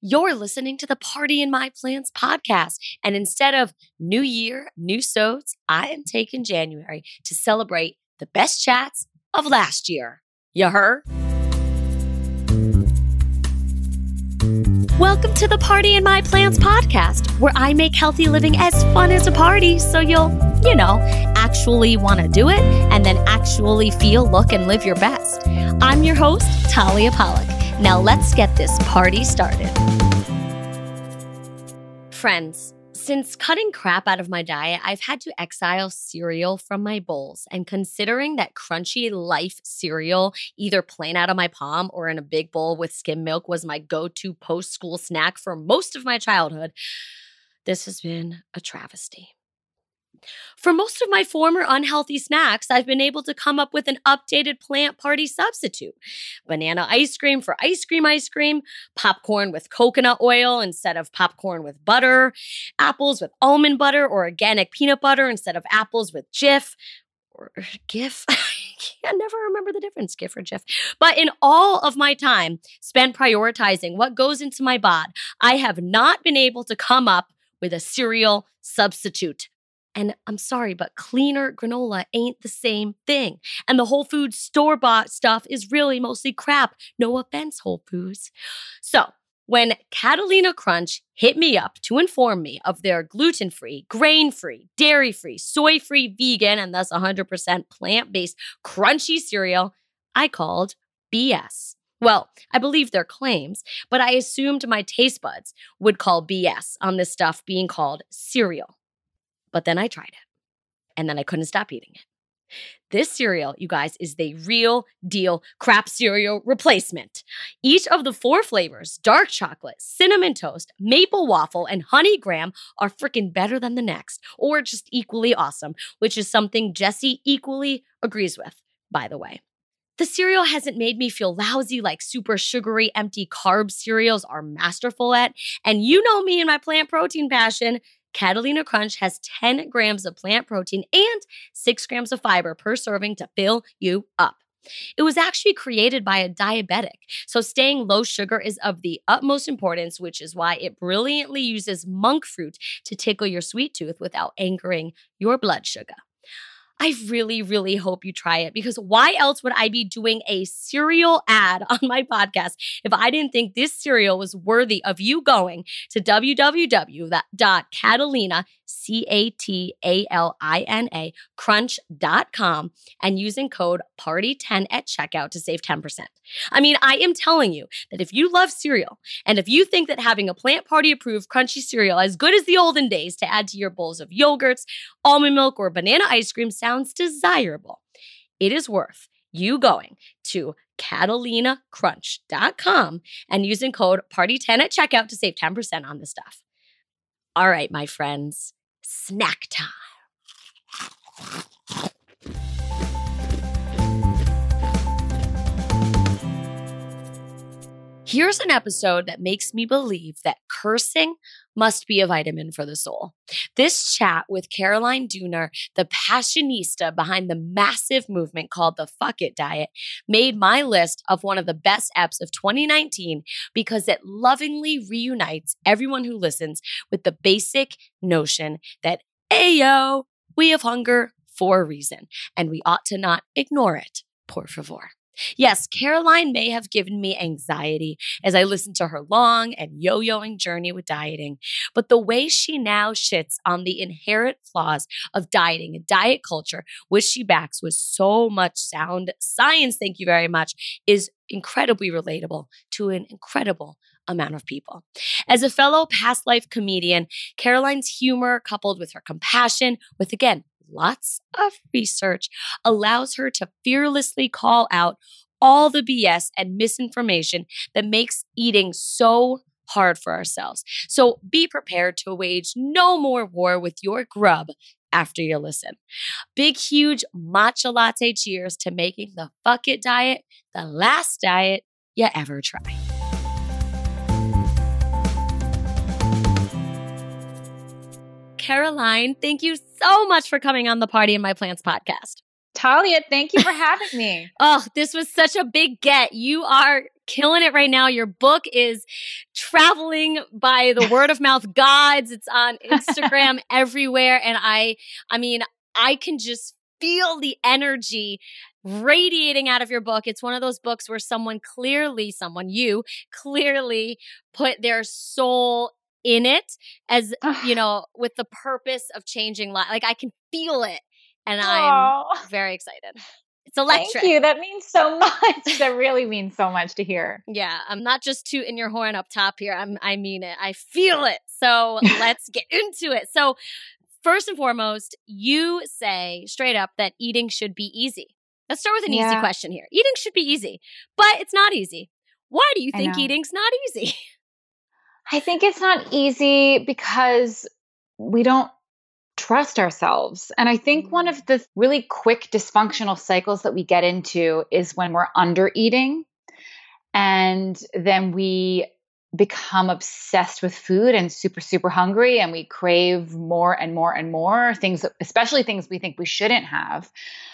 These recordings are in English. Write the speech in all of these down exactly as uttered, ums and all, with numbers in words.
You're listening to the Party in My Plants podcast. And instead of New Year, New Soaps, I am taking January to celebrate the best chats of last year. You heard? Welcome to the Party in My Plants podcast, where I make healthy living as fun as a party so you'll, you know, actually want to do it and then actually feel, look, and live your best. I'm your host, Talia Pollock. Now let's get this party started. Friends, since cutting crap out of my diet, I've had to exile cereal from my bowls. And considering that Crunchy Life cereal, either plain out of my palm or in a big bowl with skim milk, was my go-to post-school snack for most of my childhood, this has been a travesty. For most of my former unhealthy snacks, I've been able to come up with an updated plant party substitute. Banana ice cream for ice cream ice cream, popcorn with coconut oil instead of popcorn with butter, apples with almond butter or organic peanut butter instead of apples with Jif or Gif. I can never remember the difference, Gif or Jif. But in all of my time spent prioritizing what goes into my bod, I have not been able to come up with a cereal substitute. And I'm sorry, but cleaner granola ain't the same thing. And the Whole Foods store-bought stuff is really mostly crap. No offense, Whole Foods. So when Catalina Crunch hit me up to inform me of their gluten-free, grain-free, dairy-free, soy-free, vegan, and thus one hundred percent plant-based crunchy cereal, I called B S. Well, I believe their claims, but I assumed my taste buds would call B S on this stuff being called cereal. But then I tried it, and then I couldn't stop eating it. This cereal, you guys, is the real deal crap cereal replacement. Each of the four flavors, dark chocolate, cinnamon toast, maple waffle, and honey graham, are freaking better than the next, or just equally awesome, which is something Jessie equally agrees with, by the way. The cereal hasn't made me feel lousy like super sugary, empty carb cereals are masterful at, and you know me and my plant protein passion. Catalina Crunch has ten grams of plant protein and six grams of fiber per serving to fill you up. It was actually created by a diabetic, so staying low sugar is of the utmost importance, which is why it brilliantly uses monk fruit to tickle your sweet tooth without angering your blood sugar. I really, really hope you try it, because why else would I be doing a cereal ad on my podcast if I didn't think this cereal was worthy of you going to w w w dot catalina, C A T A L I N A, crunch dot com and using code party ten at checkout to save ten percent. I mean, I am telling you that if you love cereal and if you think that having a Plant Party approved crunchy cereal as good as the olden days to add to your bowls of yogurts, almond milk, or banana ice cream sounds desirable, it is worth you going to catalina crunch dot com and using code party ten at checkout to save ten percent on this stuff. All right, my friends, snack time. Here's an episode that makes me believe that cursing must be a vitamin for the soul. This chat with Caroline Dooner, the passionista behind the massive movement called the Fuck It Diet, made my list of one of the best eps of twenty nineteen because it lovingly reunites everyone who listens with the basic notion that, ayo, we have hunger for a reason, and we ought to not ignore it, por favor. Yes, Caroline may have given me anxiety as I listened to her long and yo-yoing journey with dieting, but the way she now shits on the inherent flaws of dieting and diet culture, which she backs with so much sound science, thank you very much, is incredibly relatable to an incredible amount of people. As a fellow past life comedian, Caroline's humor, coupled with her compassion, with, again, lots of research, allows her to fearlessly call out all the B S and misinformation that makes eating so hard for ourselves. So be prepared to wage no more war with your grub after you listen. Big, huge matcha latte cheers to making the Fuck It Diet the last diet you ever try. Caroline, thank you so much for coming on the Party in My Plants podcast. Talia, thank you for having me. Oh, this was such a big get. You are killing it right now. Your book is traveling by the word of mouth gods. It's on Instagram everywhere. And I, I mean, I can just feel the energy radiating out of your book. It's one of those books where someone clearly, someone, you clearly put their soul in it as, you know, with the purpose of changing life. Like I can feel it and I'm Aww. very excited. It's electric. Thank you. That means so much. That really means so much to hear. Yeah, I'm not just tooting your horn up top here. I'm, I mean it. I feel it. So let's get into it. So first and foremost, you say straight up that eating should be easy. Let's start with an yeah. easy question here. Eating should be easy, but it's not easy. Why do you think eating's not easy? I think it's not easy because we don't trust ourselves. And I think one of the really quick dysfunctional cycles that we get into is when we're under eating and then we become obsessed with food and super, super hungry and we crave more and more and more things, especially things we think we shouldn't have.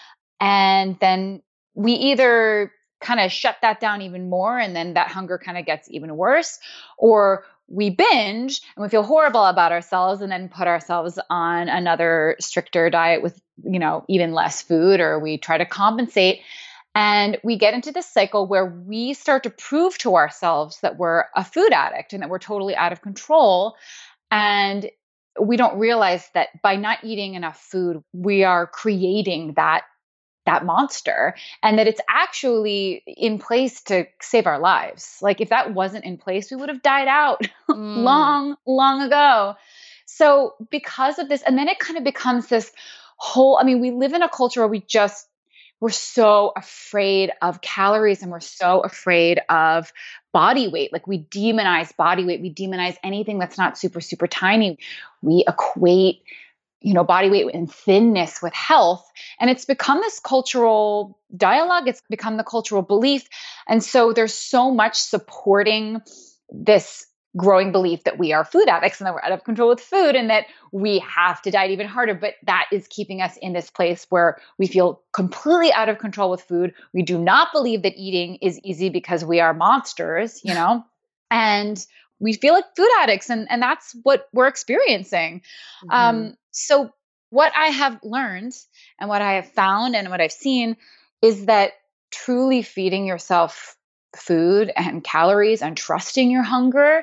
And then we either kind of shut that down even more and then that hunger kind of gets even worse, or we binge and we feel horrible about ourselves and then put ourselves on another stricter diet with, you know, even less food, or we try to compensate. And we get into this cycle where we start to prove to ourselves that we're a food addict and that we're totally out of control. And we don't realize that by not eating enough food, we are creating that that monster, and that it's actually in place to save our lives. Like if that wasn't in place, we would have died out mm. long, long ago. So because of this, and then it kind of becomes this whole, I mean, we live in a culture where we just, we're so afraid of calories and we're so afraid of body weight. Like we demonize body weight. We demonize anything that's not super, super tiny. We equate you know, body weight and thinness with health. And it's become this cultural dialogue. It's become the cultural belief. And so there's so much supporting this growing belief that we are food addicts and that we're out of control with food and that we have to diet even harder. But that is keeping us in this place where we feel completely out of control with food. We do not believe that eating is easy because we are monsters, you know, and we feel like food addicts, and, and that's what we're experiencing. Mm-hmm. Um, so what I have learned and what I have found and what I've seen is that truly feeding yourself food and calories and trusting your hunger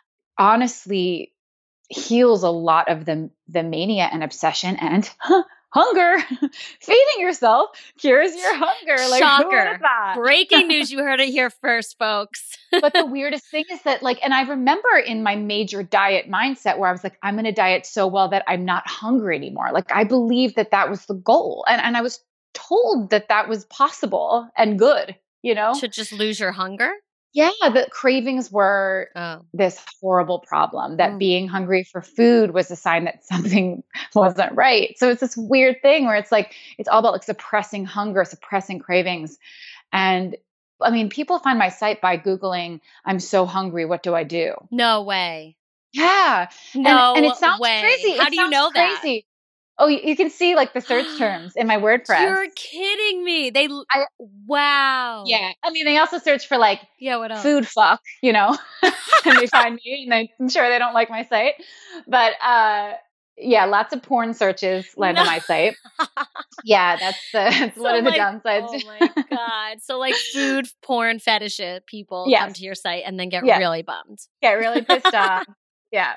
honestly heals a lot of the, the mania and obsession and huh, hunger. Feeding yourself cures your hunger. Like, shocker. Breaking news. You heard it here first, folks. But the weirdest thing is that, like, and I remember in my major diet mindset where I was like, I'm going to diet so well that I'm not hungry anymore. Like, I believed that that was the goal. And, and I was told that that was possible and good, you know? To just lose your hunger? Yeah, the cravings were oh. this horrible problem, that mm. being hungry for food was a sign that something wasn't right. So it's this weird thing where it's like, it's all about like suppressing hunger, suppressing cravings. And I mean, people find my site by Googling, I'm so hungry, what do I do? No way. Yeah. No and, and it sounds way. crazy. How it do you know crazy. that? Oh, you can see like the search terms in my WordPress. You're kidding me. They, I, wow. Yeah. I mean, they also search for like yeah, what else? food fuck, you know, and they find me and they, I'm sure they don't like my site, but, uh, yeah, lots of porn searches land no. on my site. Yeah, that's, the, that's so one of the like, downsides. Oh my God. So like food porn fetish people yes. come to your site and then get yes. really bummed. Get really pissed off. Yeah.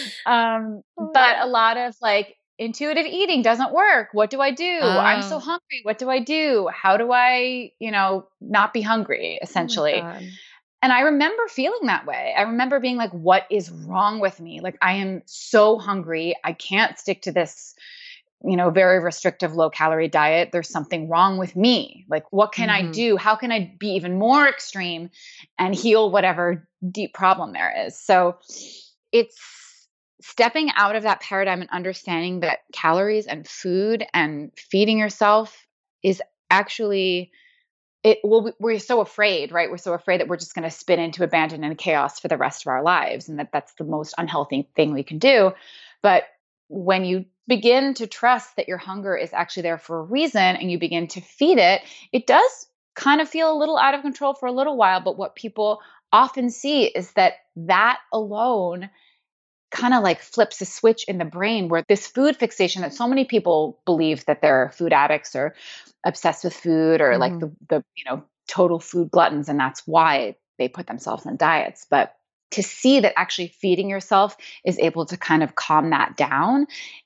Um, but a lot of like, intuitive eating doesn't work. What do I do? Oh. I'm so hungry. What do I do? How do I, you know, not be hungry, essentially? Oh and I remember feeling that way. I remember being like, what is wrong with me? Like, I am so hungry. I can't stick to this, you know, very restrictive low calorie diet. There's something wrong with me. Like, what can mm-hmm. I do? How can I be even more extreme and heal whatever deep problem there is? So it's stepping out of that paradigm and understanding that calories and food and feeding yourself is actually it. Well, we're so afraid, right? We're so afraid that we're just going to spin into abandon and chaos for the rest of our lives, and that that's the most unhealthy thing we can do. But when you begin to trust that your hunger is actually there for a reason and you begin to feed it, it does kind of feel a little out of control for a little while. But what people often see is that that alone kind of like flips a switch in the brain where this food fixation that so many people believe that they're food addicts or obsessed with food or like Mhm. the, the, you know, total food gluttons. And that's why they put themselves on diets. But to see that actually feeding yourself is able to kind of calm that down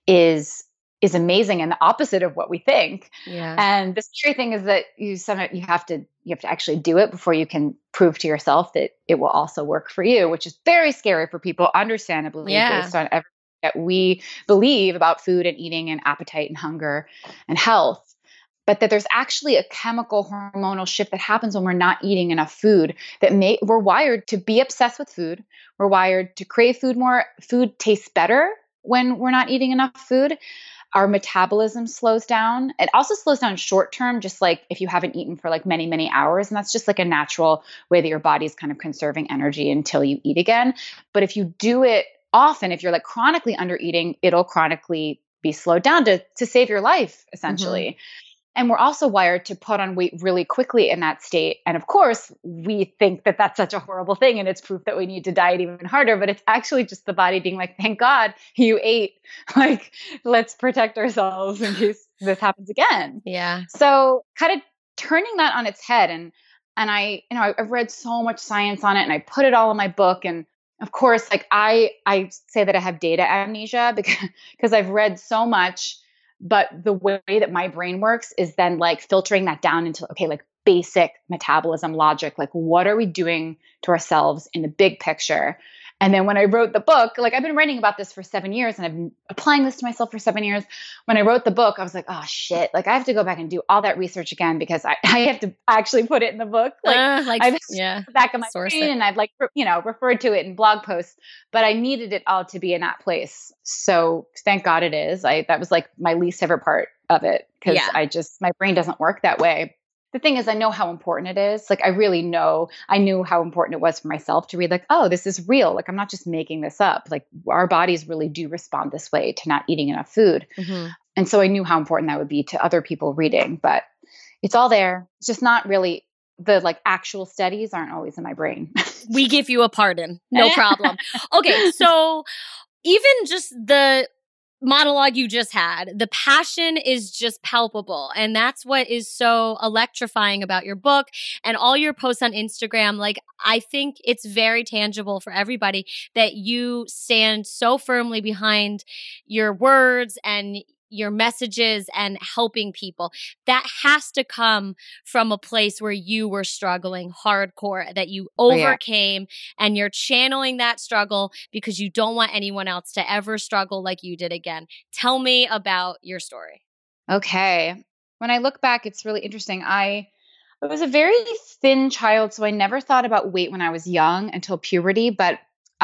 is is amazing and the opposite of what we think. Yeah. And the scary thing is that you some you have to you have to actually do it before you can prove to yourself that it will also work for you, which is very scary for people, understandably, Yeah. based on everything that we believe about food and eating and appetite and hunger and health. But that there's actually a chemical hormonal shift that happens when we're not eating enough food that may we're wired to be obsessed with food. We're wired to crave food more. Food tastes better when we're not eating enough food. Our metabolism slows down. It also slows down short term, just like if you haven't eaten for like many, many hours. And that's just like a natural way that your body's kind of conserving energy until you eat again. But if you do it often, if you're like chronically under eating, it'll chronically be slowed down to, to save your life, essentially. Mhm. And we're also wired to put on weight really quickly in that state. And of course, we think that that's such a horrible thing. And it's proof that we need to diet even harder. But it's actually just the body being like, thank God you ate. Like, let's protect ourselves in case this happens again. Yeah. So kind of turning that on its head. And, and I, you know, I've read so much science on it and I put it all in my book. And of course, like I, I say that I have data amnesia because, because I've read so much. But the way that my brain works is then like filtering that down into, okay, like basic metabolism logic. Like, what are we doing to ourselves in the big picture? And then when I wrote the book, like I've been writing about this for seven years and I've been applying this to myself for seven years. When I wrote the book, I was like, oh shit, like I have to go back and do all that research again because I, I have to actually put it in the book. Like, Uh, like I've yeah. the back of my Source brain it. and I've like, you know, referred to it in blog posts, but I needed it all to be in that place. So thank God it is. I, that was like my least favorite part of it because Yeah. I just, my brain doesn't work that way. The thing is, I know how important it is. Like, I really know, I knew how important it was for myself to read, like, oh, this is real. Like, I'm not just making this up. Like, our bodies really do respond this way to not eating enough food. Mm-hmm. And so I knew how important that would be to other people reading, but it's all there. It's just not really, the like actual studies aren't always in my brain. We give you a pardon. No problem. Okay. So even just the monologue you just had, the passion is just palpable. And that's what is so electrifying about your book and all your posts on Instagram. Like, I think it's very tangible for everybody that you stand so firmly behind your words and your messages and helping people. That has to come from a place where you were struggling hardcore, that you overcame, oh, yeah. and you're channeling that struggle because you don't want anyone else to ever struggle like you did again. Tell me about your story. Okay. When I look back, it's really interesting. I I was a very thin child, so I never thought about weight when I was young until puberty, but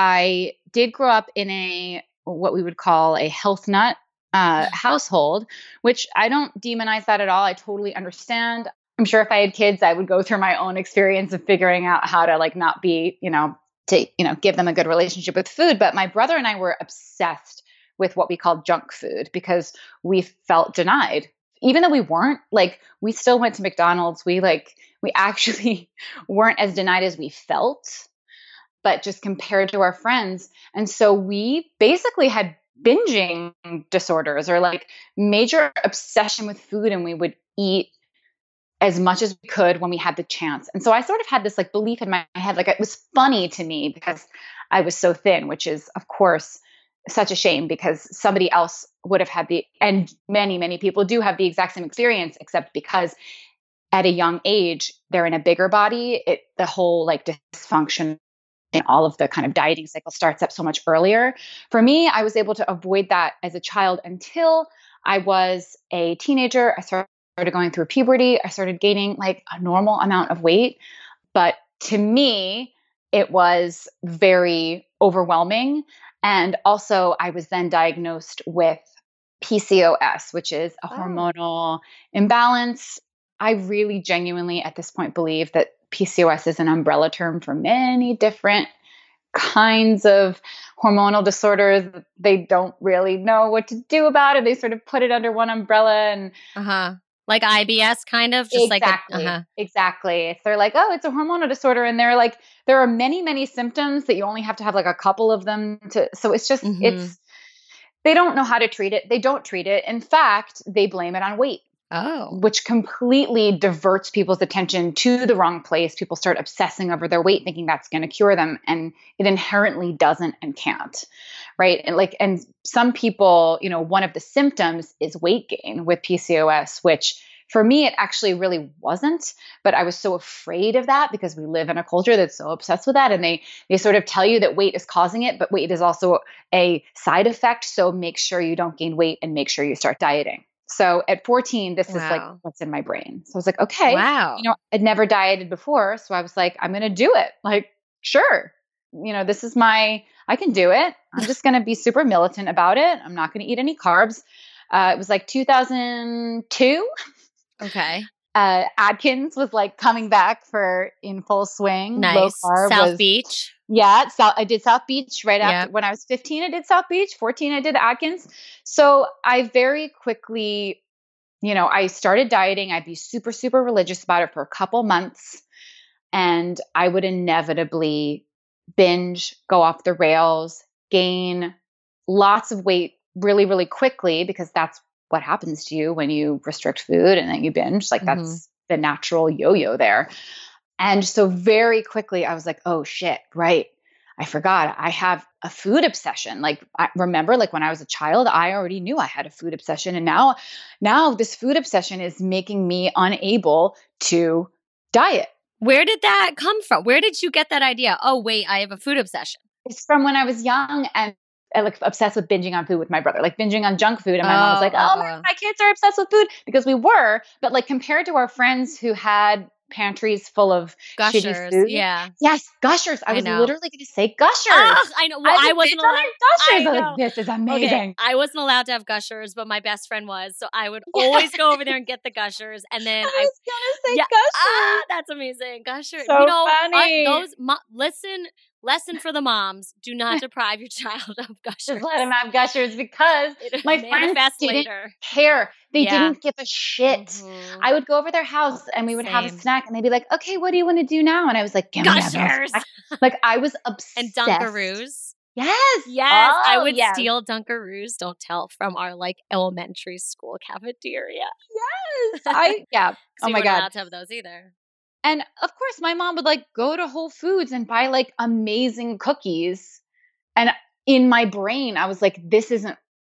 I did grow up in a what we would call a health nut uh, household, which I don't demonize that at all. I totally understand. I'm sure if I had kids, I would go through my own experience of figuring out how to like not be, you know, to, you know, give them a good relationship with food. But my brother and I were obsessed with what we called junk food because we felt denied. Even though we weren't, like, we still went to McDonald's. We like, we actually weren't as denied as we felt, but just compared to our friends. And so we basically had binging disorders or like major obsession with food, and we would eat as much as we could when we had the chance. And so I sort of had this like belief in my head, like it was funny to me because I was so thin, which is of course such a shame because somebody else would have had the, and many, many people do have the exact same experience, except because at a young age, they're in a bigger body. It, the whole like dysfunction and all of the kind of dieting cycle starts up so much earlier. For me, I was able to avoid that as a child until I was a teenager. I started going through puberty. I started gaining like a normal amount of weight. But to me, it was very overwhelming. And also, I was then diagnosed with P C O S, which is a oh. hormonal imbalance. I really genuinely at this point believe that P C O S is an umbrella term for many different kinds of hormonal disorders that they don't really know what to do about it. They sort of put it under one umbrella. And uh-huh. Like I B S kind of just Exactly. like a, uh-huh. Exactly. It's, they're like, oh, it's a hormonal disorder. And they're like, there are many, many symptoms that you only have to have like a couple of them to, so it's just, Mm-hmm. it's, they don't know how to treat it. They don't treat it. In fact, they blame it on weight. Oh. Which completely diverts people's attention to the wrong place. People start obsessing over their weight, thinking that's going to cure them. And it inherently doesn't and can't. Right. And like, and some people, you know, one of the symptoms is weight gain with P C O S, which for me, it actually really wasn't, but I was so afraid of that because we live in a culture that's so obsessed with that. And they, they sort of tell you that weight is causing it, but weight is also a side effect. So make sure you don't gain weight and make sure you start dieting. So at fourteen, this wow. is like what's in my brain. So I was like, okay, wow. you know, I'd never dieted before. So I was like, I'm going to do it. Like, sure. You know, this is my, I can do it. I'm just going to be super militant about it. I'm not going to eat any carbs. Uh, it was like two thousand two. Okay. Uh, Atkins was like coming back for in full swing. Nice. Low carb South was, Beach. Yeah, South, I did South Beach right after Yep. when I was fifteen. I did South Beach. fourteen, I did Atkins. So I very quickly, you know, I started dieting. I'd be super, super religious about it for a couple months, and I would inevitably binge, go off the rails, gain lots of weight really, really quickly because that's what happens to you when you restrict food and then you binge. Like Mm-hmm. that's the natural yo-yo there. And so very quickly I was like, oh shit, right. I forgot I have a food obsession. Like I remember like when I was a child, I already knew I had a food obsession. And now, now this food obsession is making me unable to diet. Where did that come from? Where did you get that idea? Oh, wait, I have a food obsession. It's from when I was young and I like obsessed with binging on food with my brother, like binging on junk food. And my oh, mom was like, oh, my, my kids are obsessed with food because we were, but like compared to our friends who had pantries full of Gushers, shitty food. Yeah. Yes. Gushers. I, I was know. literally going to say Gushers. Oh, I know. Well, I, I wasn't allowed. Gushers. I know. Like, this is amazing. Okay. I wasn't allowed to have Gushers, but my best friend was. So I would yeah. always go over there and get the Gushers. And then I was going to say yeah, Gushers. Ah, that's amazing. Gushers. So you know, funny. Uh, those, mo- listen, lesson for the moms. Do not deprive your child of Gushers. Just let them have Gushers because it my friends didn't later. care. They yeah. didn't give a shit. Mm-hmm. I would go over their house and we would Same. have a snack and they'd be like, okay, what do you want to do now? And I was like, give Gushers. me that. Like I was obsessed. And Dunkaroos. Yes. Yes. Oh, I would yes. steal Dunkaroos, don't tell, from our like elementary school cafeteria. Yes. I, yeah. Oh we my weren't God. allowed to have those either. And of course, my mom would like go to Whole Foods and buy like amazing cookies. And in my brain, I was like, this isn't,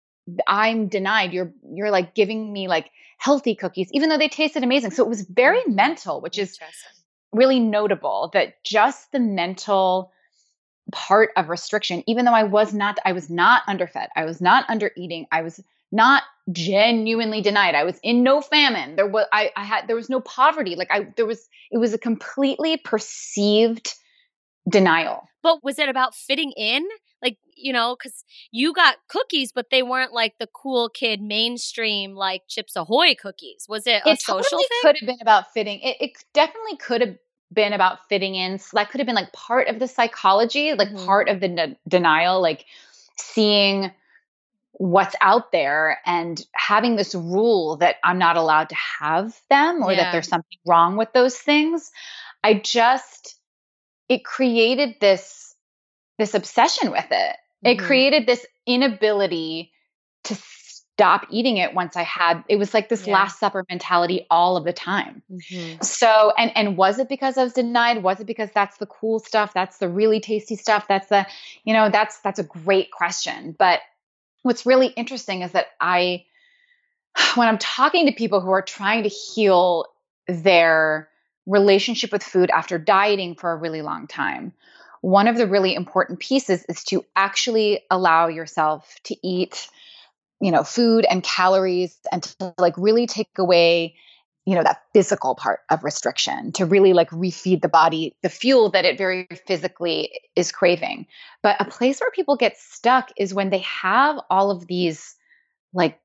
I'm denied. You're, you're like giving me like healthy cookies, even though they tasted amazing. So it was very mental, which is really notable that just the mental part of restriction, even though I was not, I was not underfed. I was not under eating. I was not genuinely denied. I was in no famine. There was, I, I had, there was no poverty. Like I, there was, it was a completely perceived denial. But was it about fitting in? Like, you know, because you got cookies, but they weren't like the cool kid mainstream, like Chips Ahoy cookies. Was it a it social totally thing? Could have been about fitting. It, it definitely could have been about fitting in. So that could have been like part of the psychology, like mm-hmm. part of the de- denial, like seeing what's out there and having this rule that I'm not allowed to have them or yeah. that there's something wrong with those things. I just, it created this, this obsession with it. Mm-hmm. It created this inability to stop eating it once I had, it was like this yeah. Last Supper mentality all of the time. Mm-hmm. So, and, and was it because I was denied? Was it because that's the cool stuff? That's the really tasty stuff. That's the, you know, that's, that's a great question. But what's really interesting is that I, when I'm talking to people who are trying to heal their relationship with food after dieting for a really long time, one of the really important pieces is to actually allow yourself to eat, you know, food and calories and to like really take away, you know, that physical part of restriction, to really like refeed the body the fuel that it very physically is craving. But a place where people get stuck is when they have all of these like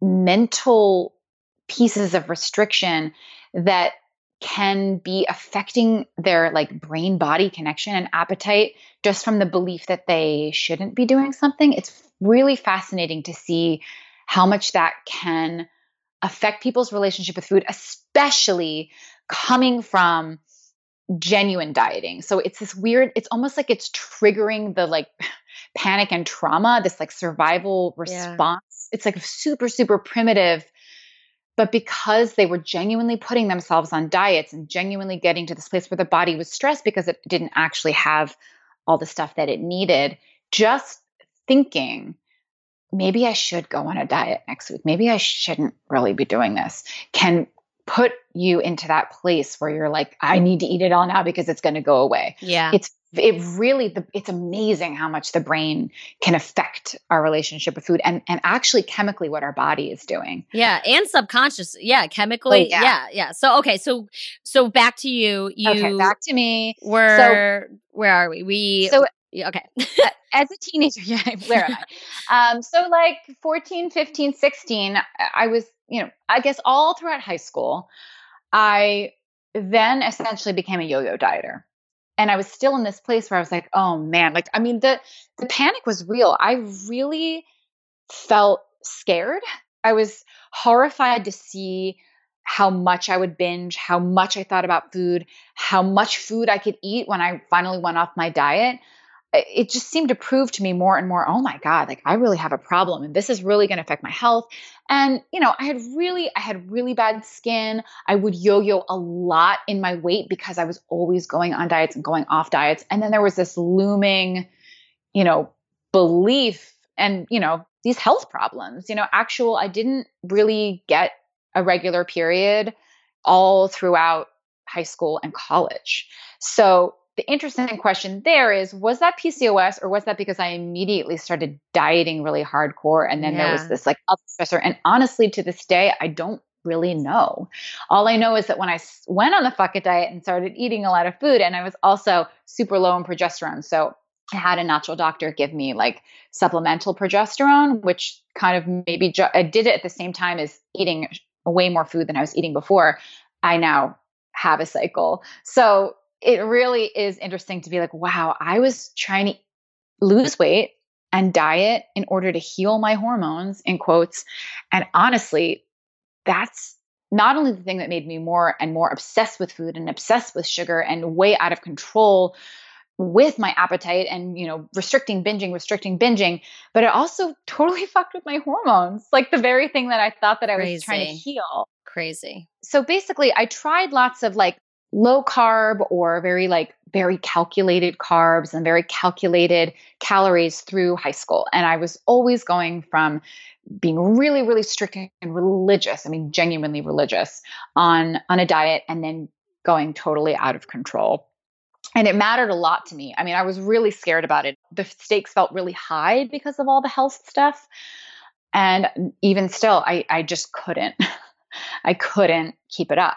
mental pieces of restriction that can be affecting their like brain body connection and appetite just from the belief that they shouldn't be doing something. It's really fascinating to see how much that can affect people's relationship with food, especially coming from genuine dieting. So it's this weird, it's almost like it's triggering the like panic and trauma, this like survival response. Yeah. It's like super, super primitive. But because they were genuinely putting themselves on diets and genuinely getting to this place where the body was stressed because it didn't actually have all the stuff that it needed, just thinking, maybe I should go on a diet next week, maybe I shouldn't really be doing this, can put you into that place where you're like, I need to eat it all now because it's going to go away. Yeah. It's, it really, the, it's amazing how much the brain can affect our relationship with food and, and actually chemically what our body is doing. Yeah. And subconscious. Yeah. Chemically. Oh, yeah. yeah. Yeah. So, okay. So, so back to you, you, okay, back to me. Where, so, where are we? We, so okay. As a teenager, yeah, where am I? Um, so like fourteen, fifteen, sixteen, I was, you know, I guess all throughout high school, I then essentially became a yo-yo dieter. And I was still in this place where I was like, oh man, like, I mean, the, the panic was real. I really felt scared. I was horrified to see how much I would binge, how much I thought about food, how much food I could eat when I finally went off my diet. It just seemed to prove to me more and more, oh my God, like I really have a problem and this is really going to affect my health. And, you know, I had really, I had really bad skin. I would yo-yo a lot in my weight because I was always going on diets and going off diets. And then there was this looming, you know, belief and, you know, these health problems, you know, actual, I didn't really get a regular period all throughout high school and college. So the interesting question there is, was that P C O S or was that because I immediately started dieting really hardcore and then yeah. there was this like other stressor? And honestly, to this day, I don't really know. All I know is that when I went on the Fuck It diet and started eating a lot of food, and I was also super low in progesterone. So I had a natural doctor give me like supplemental progesterone, which kind of maybe ju- I did it at the same time as eating way more food than I was eating before. I now have a cycle. So it really is interesting to be like, wow, I was trying to lose weight and diet in order to heal my hormones, in quotes. And honestly, that's not only the thing that made me more and more obsessed with food and obsessed with sugar and way out of control with my appetite and, you know, restricting binging, restricting binging, but it also totally fucked with my hormones. Like the very thing that I thought that I Crazy. was trying to heal. Crazy. So basically I tried lots of like low carb or very like very calculated carbs and very calculated calories through high school. And I was always going from being really, really strict and religious. I mean, genuinely religious on, on a diet and then going totally out of control. And it mattered a lot to me. I mean, I was really scared about it. The stakes felt really high because of all the health stuff. And even still, I, I just couldn't, I couldn't keep it up.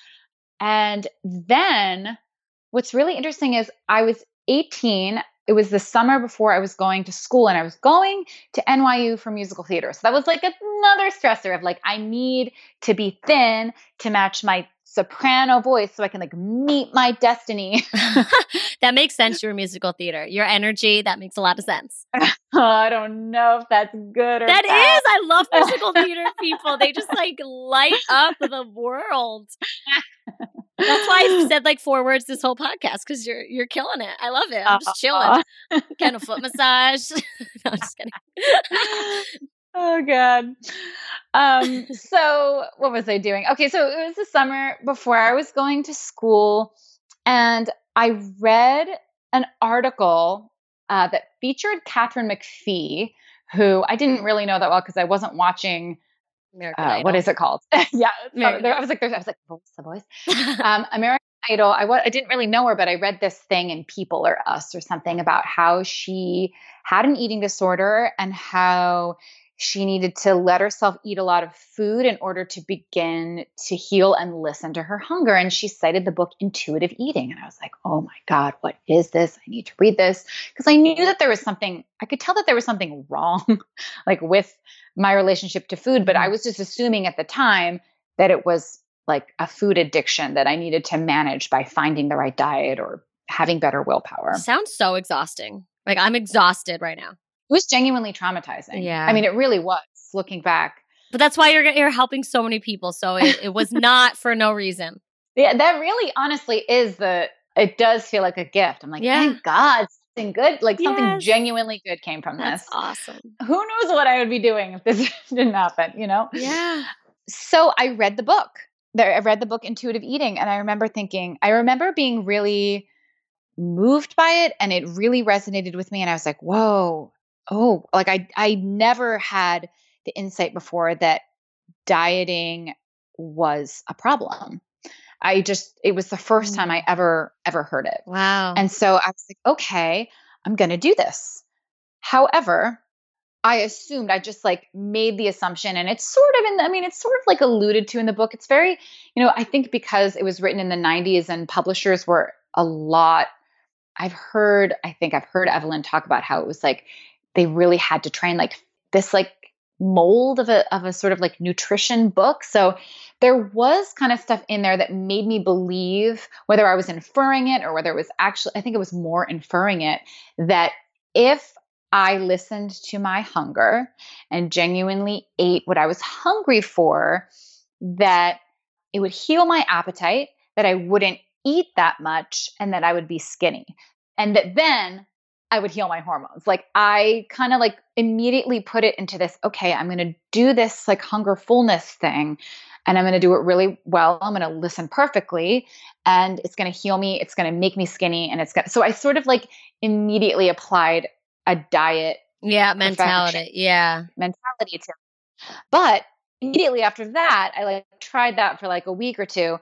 And then what's really interesting is I was eighteen. It was the summer before I was going to school and I was going to N Y U for musical theater. So that was like another stressor of like, I need to be thin to match my soprano voice so I can like meet my destiny. That makes sense. Your musical theater, your energy, that makes a lot of sense. I don't know if that's good or that bad. is. I love musical theater people. They just like light up the world. That's why I've said like four words this whole podcast because you're you're killing it. I love it. I'm just chilling. Kind of foot massage. No, I'm just kidding. Oh God. Um, so what was I doing? Okay, so it was the summer before I was going to school, and I read an article uh, that featured Katharine McPhee, who I didn't really know that well because I wasn't watching. American uh, Idol. What is it called? Yeah, American there, I was like, I was like, what's the voice? um, American Idol. I I didn't really know her, but I read this thing in People or Us or something about how she had an eating disorder and how she needed to let herself eat a lot of food in order to begin to heal and listen to her hunger. And she cited the book Intuitive Eating. And I was like, oh my God, what is this? I need to read this. Because I knew that there was something, I could tell that there was something wrong, like with my relationship to food. But I was just assuming at the time that it was like a food addiction that I needed to manage by finding the right diet or having better willpower. Sounds so exhausting. Like I'm exhausted right now. It was genuinely traumatizing. Yeah. I mean, it really was, looking back. But that's why you're you're helping so many people. So it, it was not for no reason. Yeah, that really honestly is the, it does feel like a gift. I'm like, Yeah. thank God something good, like something Yes. genuinely good came from That's this. awesome. Who knows what I would be doing if this didn't happen, you know? Yeah. So I read the book. There, I read the book Intuitive Eating, and I remember thinking, I remember being really moved by it, and it really resonated with me. And I was like, whoa, oh, like I, I never had the insight before that dieting was a problem. I just, it was the first time I ever, ever heard it. Wow. And so I was like, okay, I'm going to do this. However, I assumed, I just like made the assumption, and it's sort of in the, I mean, it's sort of like alluded to in the book. It's very, you know, I think because it was written in the nineties and publishers were a lot, I've heard, I think I've heard Evelyn talk about how it was like, they really had to train like this, like mold of a, of a sort of like nutrition book. So there was kind of stuff in there that made me believe, whether I was inferring it or whether it was actually, I think it was more inferring it, that if I listened to my hunger and genuinely ate what I was hungry for, that it would heal my appetite, that I wouldn't eat that much, and that I would be skinny. And that then I would heal my hormones. Like I kind of like immediately put it into this, okay, I'm going to do this like hunger fullness thing, and I'm going to do it really well. I'm going to listen perfectly, and it's going to heal me. It's going to make me skinny. And it's going to, so I sort of like immediately applied a diet. Yeah. Mentality. Yeah. Mentality to it. But immediately after that, I like tried that for like a week or two.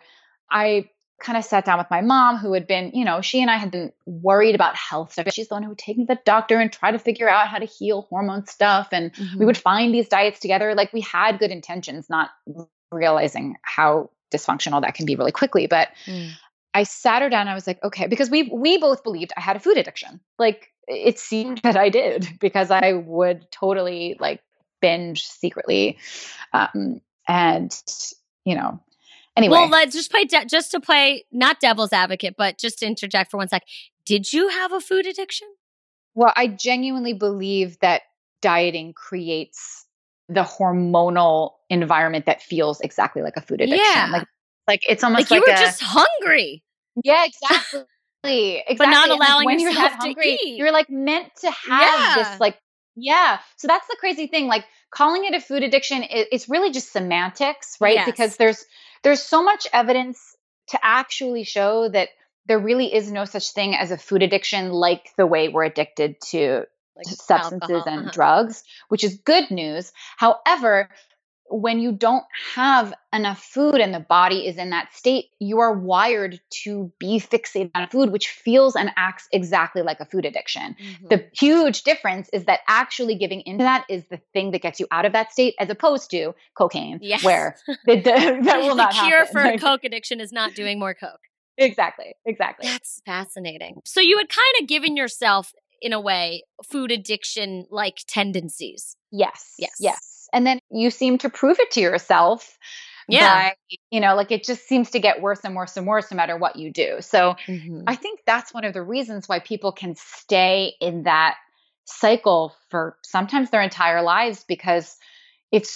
I kind of sat down with my mom, who had been, you know, she and I had been worried about health stuff. She's the one who would take me to the doctor and try to figure out how to heal hormone stuff. And Mhm. we would find these diets together. Like we had good intentions, not realizing how dysfunctional that can be really quickly. But Mm. I sat her down and I was like, okay, because we we both believed I had a food addiction. Like it seemed that I did, because I would totally like binge secretly. Um, and, you know, anyway. Well, let's just play, de- just to play, not devil's advocate, but just to interject for one sec. Did you have a food addiction? Well, I genuinely believe that dieting creates the hormonal environment that feels exactly like a food addiction. Yeah. Like, like it's almost Like, like, you were a, just hungry. Yeah, exactly. Exactly. But not And, like, allowing when you're yourself that to hungry, eat. you're like meant to have Yeah. this like, yeah. So that's the crazy thing. Like calling it a food addiction, it, it's really just semantics, right? Yes. Because there's, there's so much evidence to actually show that there really is no such thing as a food addiction, like the way we're addicted to Like substances alcohol, and uh-huh. drugs, which is good news. However, when you don't have enough food and the body is in that state, you are wired to be fixated on food, which feels and acts exactly like a food addiction. Mhm. The huge difference is that actually giving into that is the thing that gets you out of that state, as opposed to cocaine, Yes. where the, the, that will the not cure happen. for Like, coke addiction is not doing more coke. exactly, exactly. That's fascinating. So you had kind of given yourself, in a way, food addiction like tendencies. Yes, Yes. yes. And then you seem to prove it to yourself. Yeah. By, you know, like it just seems to get worse and worse and worse no matter what you do. So Mhm. I think that's one of the reasons why people can stay in that cycle for sometimes their entire lives, because it's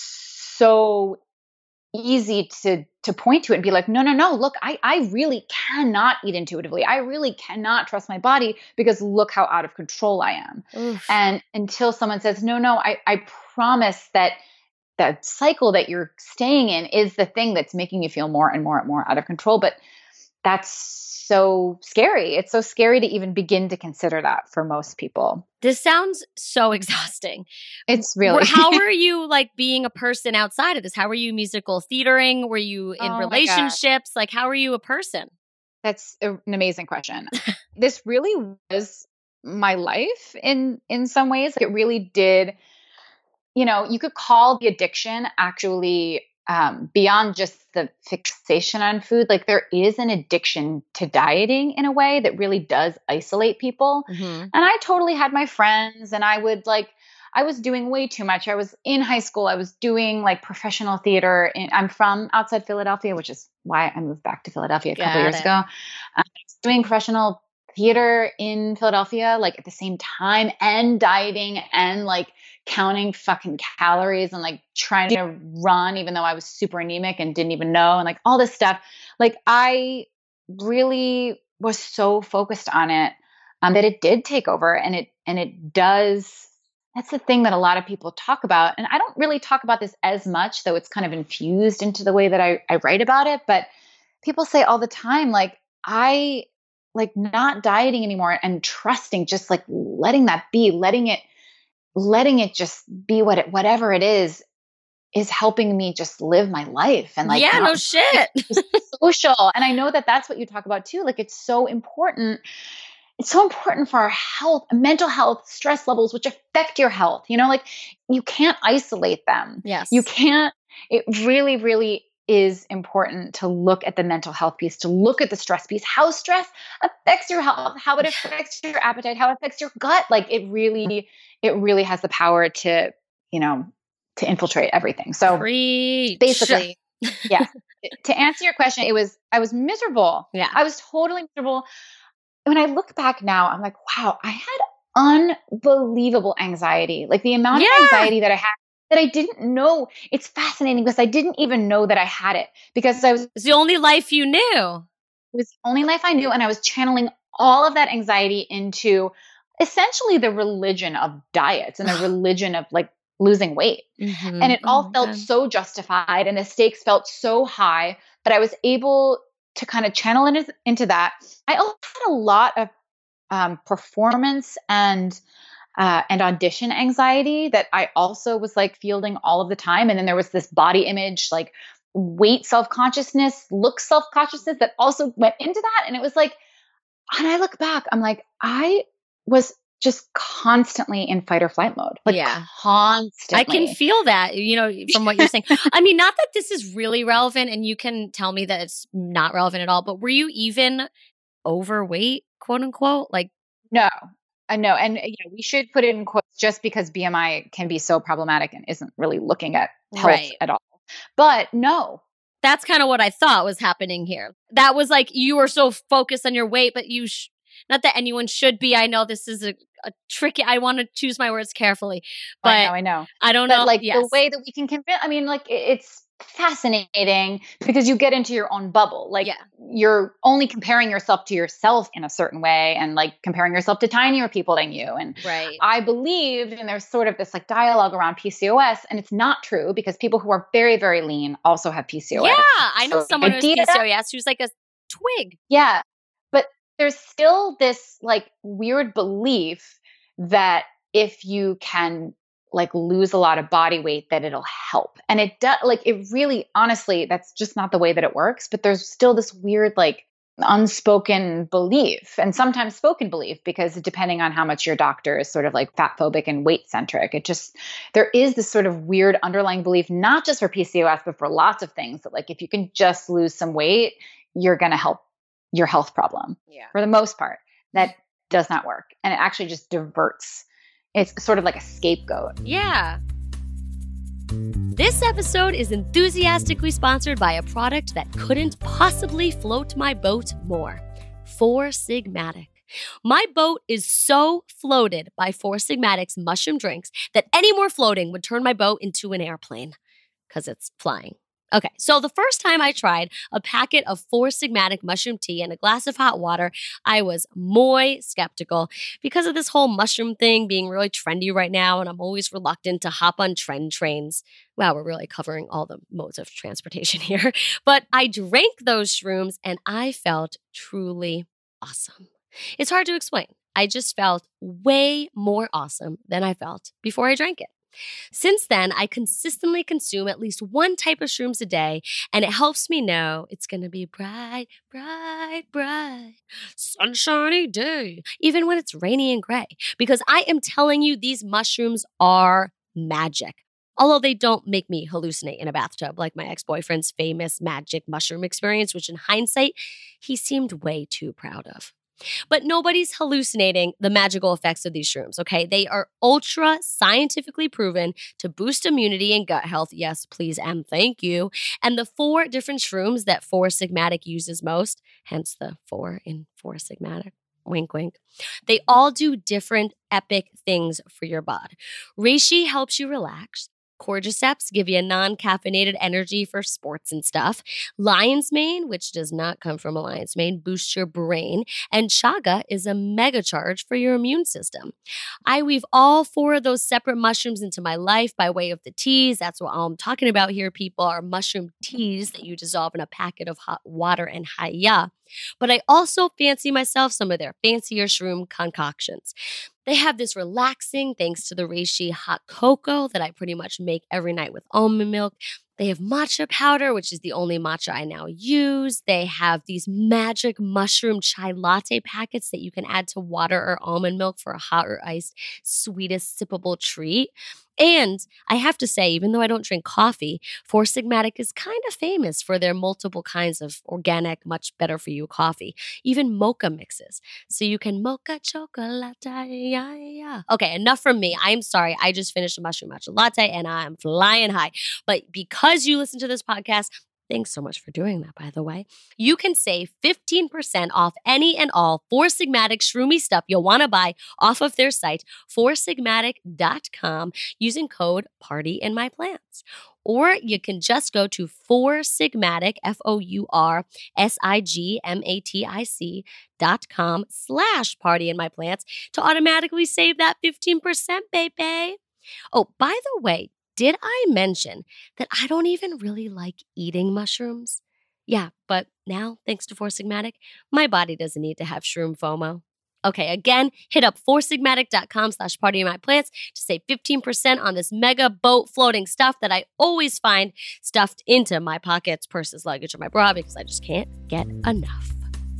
so easy to to point to it and be like, no, no, no, look, I, I really cannot eat intuitively. I really cannot trust my body, because look how out of control I am. Oof. And until someone says, no, no, I, I promise that that cycle that you're staying in is the thing that's making you feel more and more and more out of control. But that's so scary. It's so scary to even begin to consider that for most people. This sounds so exhausting. It's really. How were you like being a person outside of this? How were you musical theatering? Were you in Oh my relationships? Like, how were you a person? That's a- an amazing question. This really was my life in in some ways. It really did. You know, you could call the addiction actually um, beyond just the fixation on food. Like there is an addiction to dieting in a way that really does isolate people. Mm-hmm. And I totally had my friends, and I would like, I was doing way too much. I was in high school. I was doing like professional theater. In, I'm from outside Philadelphia, which is why I moved back to Philadelphia a Got couple years it. ago. Um, I was doing professional theater in Philadelphia, like at the same time, and dieting and like counting fucking calories and like trying to run, even though I was super anemic and didn't even know, and like all this stuff. Like I really was so focused on it um, that it did take over, and it, and it does. That's the thing that a lot of people talk about. And I don't really talk about this as much, though it's kind of infused into the way that I, I write about it. But people say all the time, like, I like not dieting anymore and trusting, just like letting that be, letting it, letting it just be what it, whatever it is, is helping me just live my life. And like, yeah, no shit. social. And I know that that's what you talk about too. Like, it's so important. It's so important for our health, mental health, stress levels, which affect your health. You know, like you can't isolate them. Yes. You can't, it really, really is important to look at the mental health piece, to look at the stress piece, how stress affects your health, how it affects your appetite, how it affects your gut. Like it really, it really has the power to, you know, to infiltrate everything. So Preach. basically, yeah, to answer your question, it was, I was miserable. Yeah. I was totally miserable. When I look back now, I'm like, wow, I had unbelievable anxiety. Like the amount yeah. of anxiety that I had that I didn't know. It's fascinating because I didn't even know that I had it because I was, it's the only life you knew. It was the only life I knew. And I was channeling all of that anxiety into essentially the religion of diets and the religion of like losing weight. Mm-hmm. And it all oh felt God. so justified and the stakes felt so high, but I was able to kind of channel into, into that. I also had a lot of um, performance and uh, and audition anxiety that I also was like fielding all of the time. And then there was this body image, like weight self-consciousness, look self-consciousness that also went into that. And it was like, and I look back, I'm like, I was just constantly in fight or flight mode. Like yeah. constantly. I can feel that, you know, from what you're saying. I mean, not that this is really relevant and you can tell me that it's not relevant at all, but were you even overweight, quote unquote? Like, no, uh, no. And you know, we should put it in quotes just because B M I can be so problematic and isn't really looking at health right. at all. But no. That's kind of what I thought was happening here. That was like, you were so focused on your weight, but you, sh- not that anyone should be. I know this is a, a tricky, I want to choose my words carefully, but I know, I know. I don't but know. like yes. the way that we can convince, I mean, like it's fascinating because you get into your own bubble. Like yeah. you're only comparing yourself to yourself in a certain way and like comparing yourself to tinier people than you. And right. I believed, and there's sort of this like dialogue around P C O S, and it's not true because people who are very, very lean also have P C O S. Yeah. I know so someone who's P C O S that, who's like a twig. Yeah. But there's still this like weird belief that if you can like lose a lot of body weight, that it'll help. And it does, like, it really, honestly, that's just not the way that it works. But there's still this weird, like, unspoken belief and sometimes spoken belief, because depending on how much your doctor is sort of like fat phobic and weight centric, it just, there is this sort of weird underlying belief, not just for P C O S, but for lots of things, that like, if you can just lose some weight, you're going to help your health problem. Yeah. For the most part, that does not work. And it actually just diverts. It's sort of like a scapegoat. Yeah. This episode is enthusiastically sponsored by a product that couldn't possibly float my boat more. Four Sigmatic. My boat is so floated by Four Sigmatic's mushroom drinks that any more floating would turn my boat into an airplane because it's flying. Okay, so the first time I tried a packet of Four Sigmatic mushroom tea and a glass of hot water, I was muy skeptical because of this whole mushroom thing being really trendy right now, and I'm always reluctant to hop on trend trains. Wow, we're really covering all the modes of transportation here. But I drank those shrooms and I felt truly awesome. It's hard to explain. I just felt way more awesome than I felt before I drank it. Since then, I consistently consume at least one type of shrooms a day, and it helps me know it's going to be bright, bright, bright, sunshiny day, even when it's rainy and gray, because I am telling you, these mushrooms are magic. Although they don't make me hallucinate in a bathtub like my ex-boyfriend's famous magic mushroom experience, which in hindsight, he seemed way too proud of. But nobody's hallucinating the magical effects of these shrooms, okay? They are ultra scientifically proven to boost immunity and gut health. Yes, please and thank you. And the four different shrooms that Four Sigmatic uses most, hence the four in Four Sigmatic, Wink, wink. They all do different epic things for your bod. Reishi helps you relax. Cordyceps give you a non-caffeinated energy for sports and stuff. Lion's mane, which does not come from a lion's mane, boosts your brain. And chaga is a mega charge for your immune system. I weave all four of those separate mushrooms into my life by way of the teas. That's what I'm talking about here, people, are mushroom teas that you dissolve in a packet of hot water and haya. But I also fancy myself some of their fancier shroom concoctions. They have this relaxing, thanks to the reishi, hot cocoa that I pretty much make every night with almond milk. They have matcha powder, which is the only matcha I now use. They have these magic mushroom chai latte packets that you can add to water or almond milk for a hot or iced, sweetest sippable treat. And I have to say, even though I don't drink coffee, Four Sigmatic is kind of famous for their multiple kinds of organic, much better for you coffee, even mocha mixes. So you can mocha chocolate. Yeah, yeah. Okay, enough from me. I'm sorry. I just finished a mushroom matcha latte and I'm flying high. But because you listen to this podcast, thanks so much for doing that, by the way. You can save fifteen percent off any and all Four Sigmatic shroomy stuff you'll want to buy off of their site, four sigmatic dot com, using code PARTYINMYPLANTS. Or you can just go to Four Sigmatic, F O U R S I G M A T I C dot com slash PARTYINMYPLANTS to automatically save that fifteen percent, baby. Oh, by the way, did I mention that I don't even really like eating mushrooms? Yeah, but now, thanks to Four Sigmatic, my body doesn't need to have shroom FOMO. Okay, again, hit up four sigmatic dot com slash PARTYINMYPLANTS to save fifteen percent on this mega boat floating stuff that I always find stuffed into my pockets, purses, luggage, or my bra because I just can't get enough.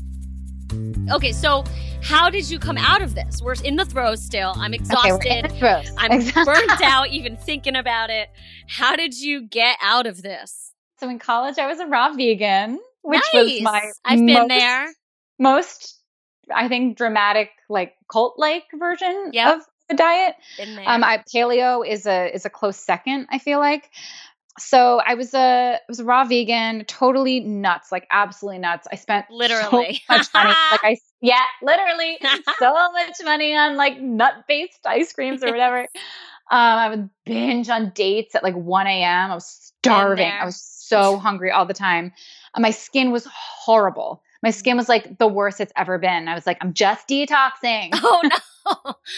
Okay, so how did you come out of this? We're in the throes still. I'm exhausted. Okay, we're in the throes. I'm burnt out even thinking about it. How did you get out of this? So in college, I was a raw vegan, which nice. was my I've been most, there. most, I think, dramatic, like cult-like version yep. of the diet. Been there. Um, I, paleo is a is a close second, I feel like. So I was a I was a raw vegan, totally nuts, like absolutely nuts. I spent literally so much money, like I yeah, literally so much money on like nut based ice creams or whatever. um, I would binge on dates at like one a.m. I was starving. I was so hungry all the time. Uh, my skin was horrible. My skin was like the worst it's ever been. I was like, I'm just detoxing. Oh no!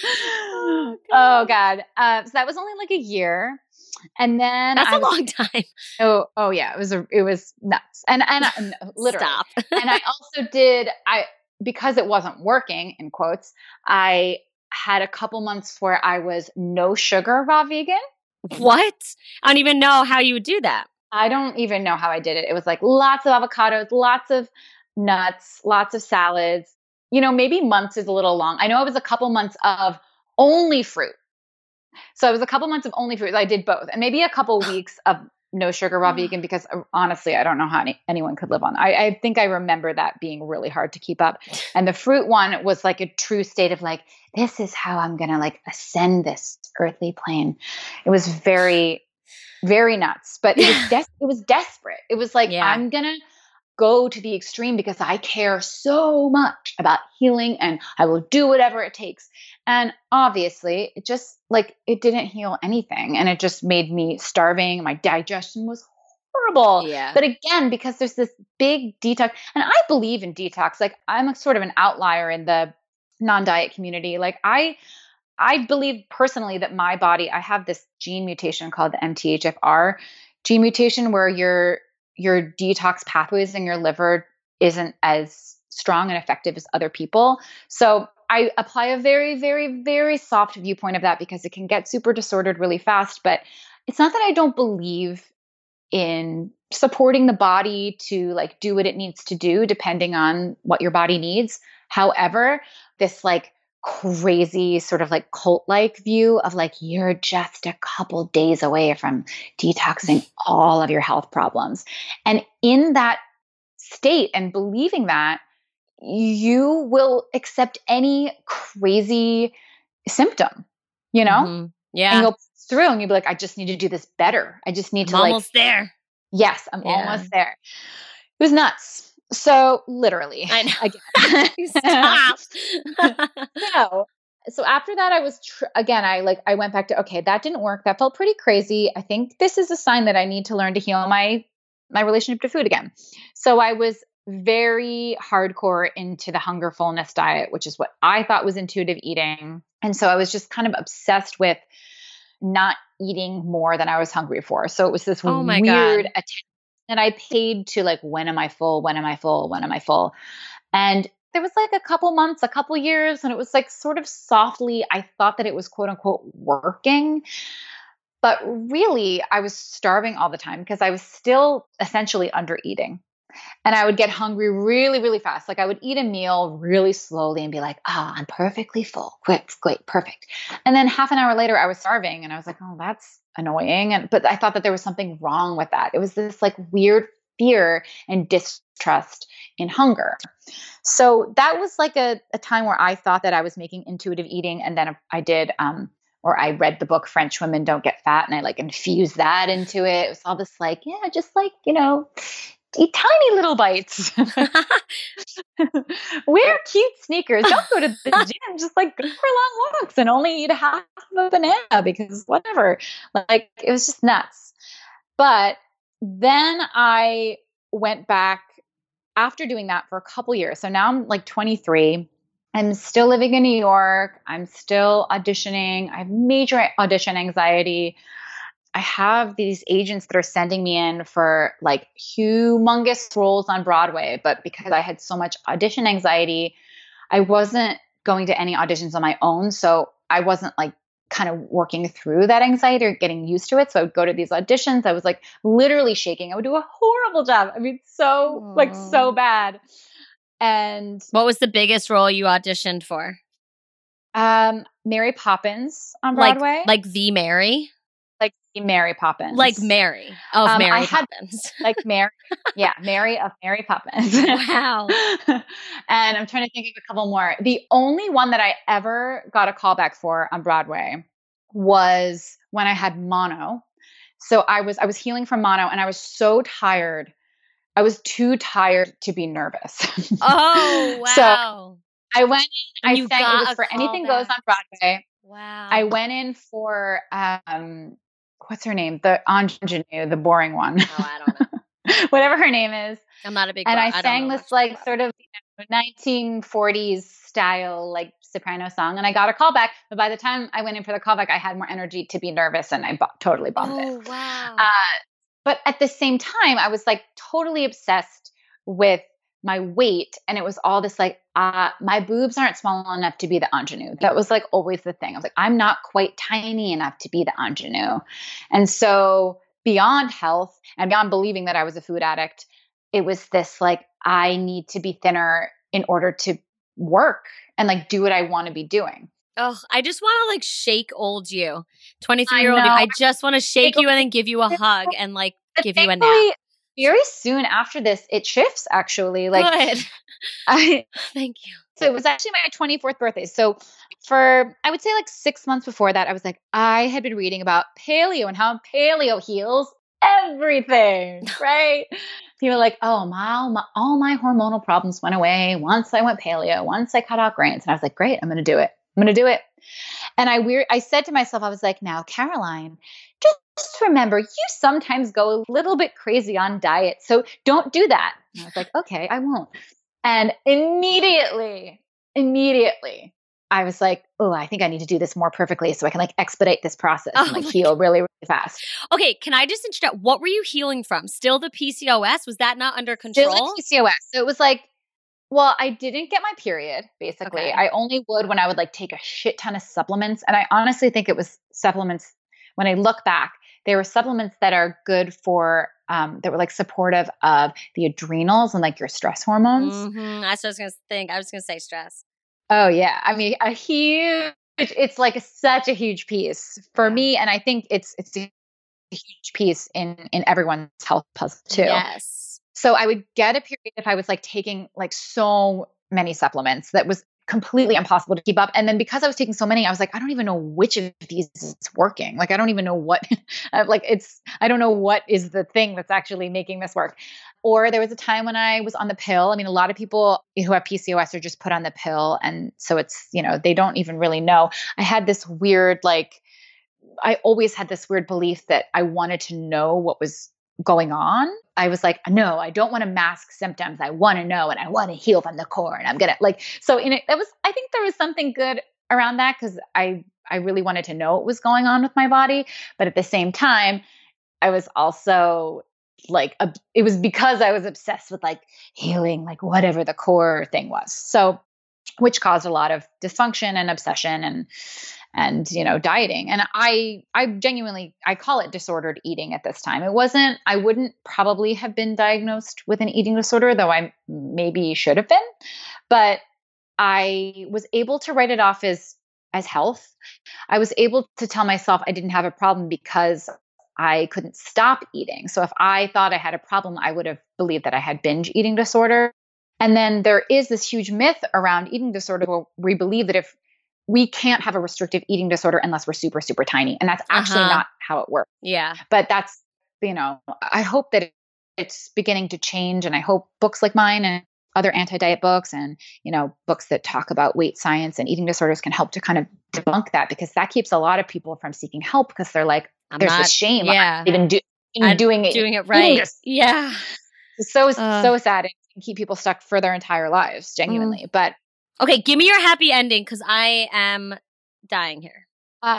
oh God. Oh God. Uh, so that was only like a year. And then that's I a was, long time. Oh, oh yeah, it was a, it was nuts, and and uh, literally. Stop. And I also did I because it wasn't working in quotes. I had a couple months where I was no sugar raw vegan. What? I don't even know how you would do that. I don't even know how I did it. It was like lots of avocados, lots of nuts, lots of salads. You know, maybe months is a little long. I know it was a couple months of only fruit. So it was a couple months of only fruit. I did both, and maybe a couple weeks of no sugar raw vegan because uh, honestly, I don't know how any, anyone could live on. I, I think I remember that being really hard to keep up. And the fruit one was like a true state of like, this is how I'm going to like ascend this earthly plane. It was very, very nuts, but it was, des- it was desperate. It was like, yeah. I'm going to go to the extreme because I care so much about healing and I will do whatever it takes. And obviously it just like, it didn't heal anything. And it just made me starving. My digestion was horrible. Yeah. But again, because there's this big detox, and I believe in detox, like I'm a sort of an outlier in the non-diet community. Like I, I believe personally that my body, I have this gene mutation called the M T H F R gene mutation where your your detox pathways in your liver isn't as strong and effective as other people. So I apply a very, very, very soft viewpoint of that because it can get super disordered really fast. But it's not that I don't believe in supporting the body to like do what it needs to do depending on what your body needs. However, this like crazy sort of like cult-like view of like, you're just a couple days away from detoxing all of your health problems. And in that state and believing that, you will accept any crazy symptom, you know? Mm-hmm. Yeah. And you'll pass through and you'll be like, I just need to do this better. I just need I'm to like. almost there. Yes, I'm yeah. almost there. It was nuts. So literally, I know. again. Stop. No. So after that, I was, tr- again, I like, I went back to, okay, that didn't work. That felt pretty crazy. I think this is a sign that I need to learn to heal my, my relationship to food again. So I was very hardcore into the hunger fullness diet, which is what I thought was intuitive eating. And so I was just kind of obsessed with not eating more than I was hungry for. So it was this Oh my weird God. attention that I paid to like, when am I full? When am I full? When am I full? And there was like a couple months, a couple years, and it was like sort of softly, I thought that it was quote unquote working. But really, I was starving all the time because I was still essentially under eating. And I would get hungry really, really fast. Like I would eat a meal really slowly and be like, ah, I'm perfectly full. Quick, great, perfect. And then half an hour later, I was starving and I was like, oh, that's annoying. And but I thought that there was something wrong with that. It was this like weird fear and distrust in hunger. So that was like a, a time where I thought that I was making intuitive eating. And then I did, um, or I read the book French Women Don't Get Fat and I like infused that into it. It was all this like, yeah, just like, you know, eat tiny little bites. Wear cute sneakers. Don't go to the gym. Just like go for long walks and only eat half of a banana because whatever. Like it was just nuts. But then I went back after doing that for a couple years. So now I'm like twenty-three. I'm still living in New York. I'm still auditioning. I have major audition anxiety. I have these agents that are sending me in for like humongous roles on Broadway, but because I had so much audition anxiety, I wasn't going to any auditions on my own. So I wasn't like kind of working through that anxiety or getting used to it. So I would go to these auditions. I was like literally shaking. I would do a horrible job. I mean, so Aww. like so bad. And what was the biggest role you auditioned for? Um, Mary Poppins on Broadway. Like, like the Mary? Like Mary Poppins. Like Mary of um, Mary I had, Poppins. like Mary. Yeah, Mary of Mary Poppins. Wow. And I'm trying to think of a couple more. The only one that I ever got a call back for on Broadway was when I had mono. So I was I was healing from mono and I was so tired. I was too tired to be nervous. Oh, wow. So I went in, And I you sang, got it was a for call Anything back. Goes on Broadway. Wow. I went in for, um, what's her name? The ingenue, the boring one. Oh, I don't know. Whatever her name is. I'm not a big And bro- I, I sang don't know this like sort of you know, nineteen forties style, like soprano song. And I got a call back. But by the time I went in for the callback, I had more energy to be nervous and I bu- totally bombed Oh, it. wow. Uh, but at the same time, I was like totally obsessed with my weight. And it was all this like, uh, my boobs aren't small enough to be the ingenue. That was like always the thing. I was like, I'm not quite tiny enough to be the ingenue. And so beyond health and beyond believing that I was a food addict, it was this like, I need to be thinner in order to work and like do what I want to be doing. Oh, I just want to like shake old you, twenty-three year old you. know. I just want to shake you and then give you a hug and like give you a nap. Thankfully, very soon after this, it shifts actually. Like, Good. I, Thank you. so it was actually my twenty-fourth birthday. So for, I would say like six months before that, I was like, I had been reading about paleo and how paleo heals everything, right? People were like, oh, my, my, all my hormonal problems went away once I went paleo, once I cut out grains. And I was like, great, I'm going to do it. I'm going to do it. And I weird, I said to myself, I was like, now, Caroline, just remember, you sometimes go a little bit crazy on diet. So don't do that. And I was like, okay, I won't. And immediately, immediately, I was like, oh, I think I need to do this more perfectly so I can like expedite this process Oh and like my heal really, really fast. Okay, can I just interrupt? What were you healing from? Still the P C O S? Was that not under Still control? like P C O S. So it was like, well, I didn't get my period, basically. Okay. I only would when I would like take a shit ton of supplements. And I honestly think it was supplements. When I look back, they were supplements that are good for, um, that were like supportive of the adrenals and like your stress hormones. Mm-hmm. That's what I was going to think. I was going to say stress. Oh yeah. I mean, a huge, it's like such a huge piece for Yeah. me. And I think it's, it's a huge piece in, in everyone's health puzzle too. Yes. So I would get a period if I was like taking like so many supplements that was completely impossible to keep up. And then because I was taking so many, I was like, I don't even know which of these is working. Like, I don't even know what, like it's, I don't know what is the thing that's actually making this work. Or there was a time when I was on the pill. I mean, a lot of people who have P C O S are just put on the pill. And so it's, you know, they don't even really know. I had this weird, like, I always had this weird belief that I wanted to know what was going on. I was like, no, I don't want to mask symptoms. I want to know and I want to heal from the core. And I'm going to like, so in it, that was, I think there was something good around that because I, I really wanted to know what was going on with my body. But at the same time, I was also like, uh, it was because I was obsessed with like healing, like whatever the core thing was. So, which caused a lot of dysfunction and obsession and, and, you know, dieting. And I, I genuinely, I call it disordered eating at this time. It wasn't, I wouldn't probably have been diagnosed with an eating disorder, though I maybe should have been, but I was able to write it off as, as health. I was able to tell myself I didn't have a problem because I couldn't stop eating. So if I thought I had a problem, I would have believed that I had binge eating disorder. And then there is this huge myth around eating disorder where we believe that if we can't have a restrictive eating disorder unless we're super, super tiny. And that's actually Uh-huh. not how it works. Yeah. But that's, you know, I hope that it's beginning to change. And I hope books like mine and other anti-diet books and, you know, books that talk about weight science and eating disorders can help to kind of debunk that, because that keeps a lot of people from seeking help because they're like, I'm there's not, this shame. Yeah. I'm even do, even I'm doing it, doing it right. This. Yeah. It's so, Uh, so sad and keep people stuck for their entire lives, genuinely. Mm. But okay, give me your happy ending because I am dying here. Um,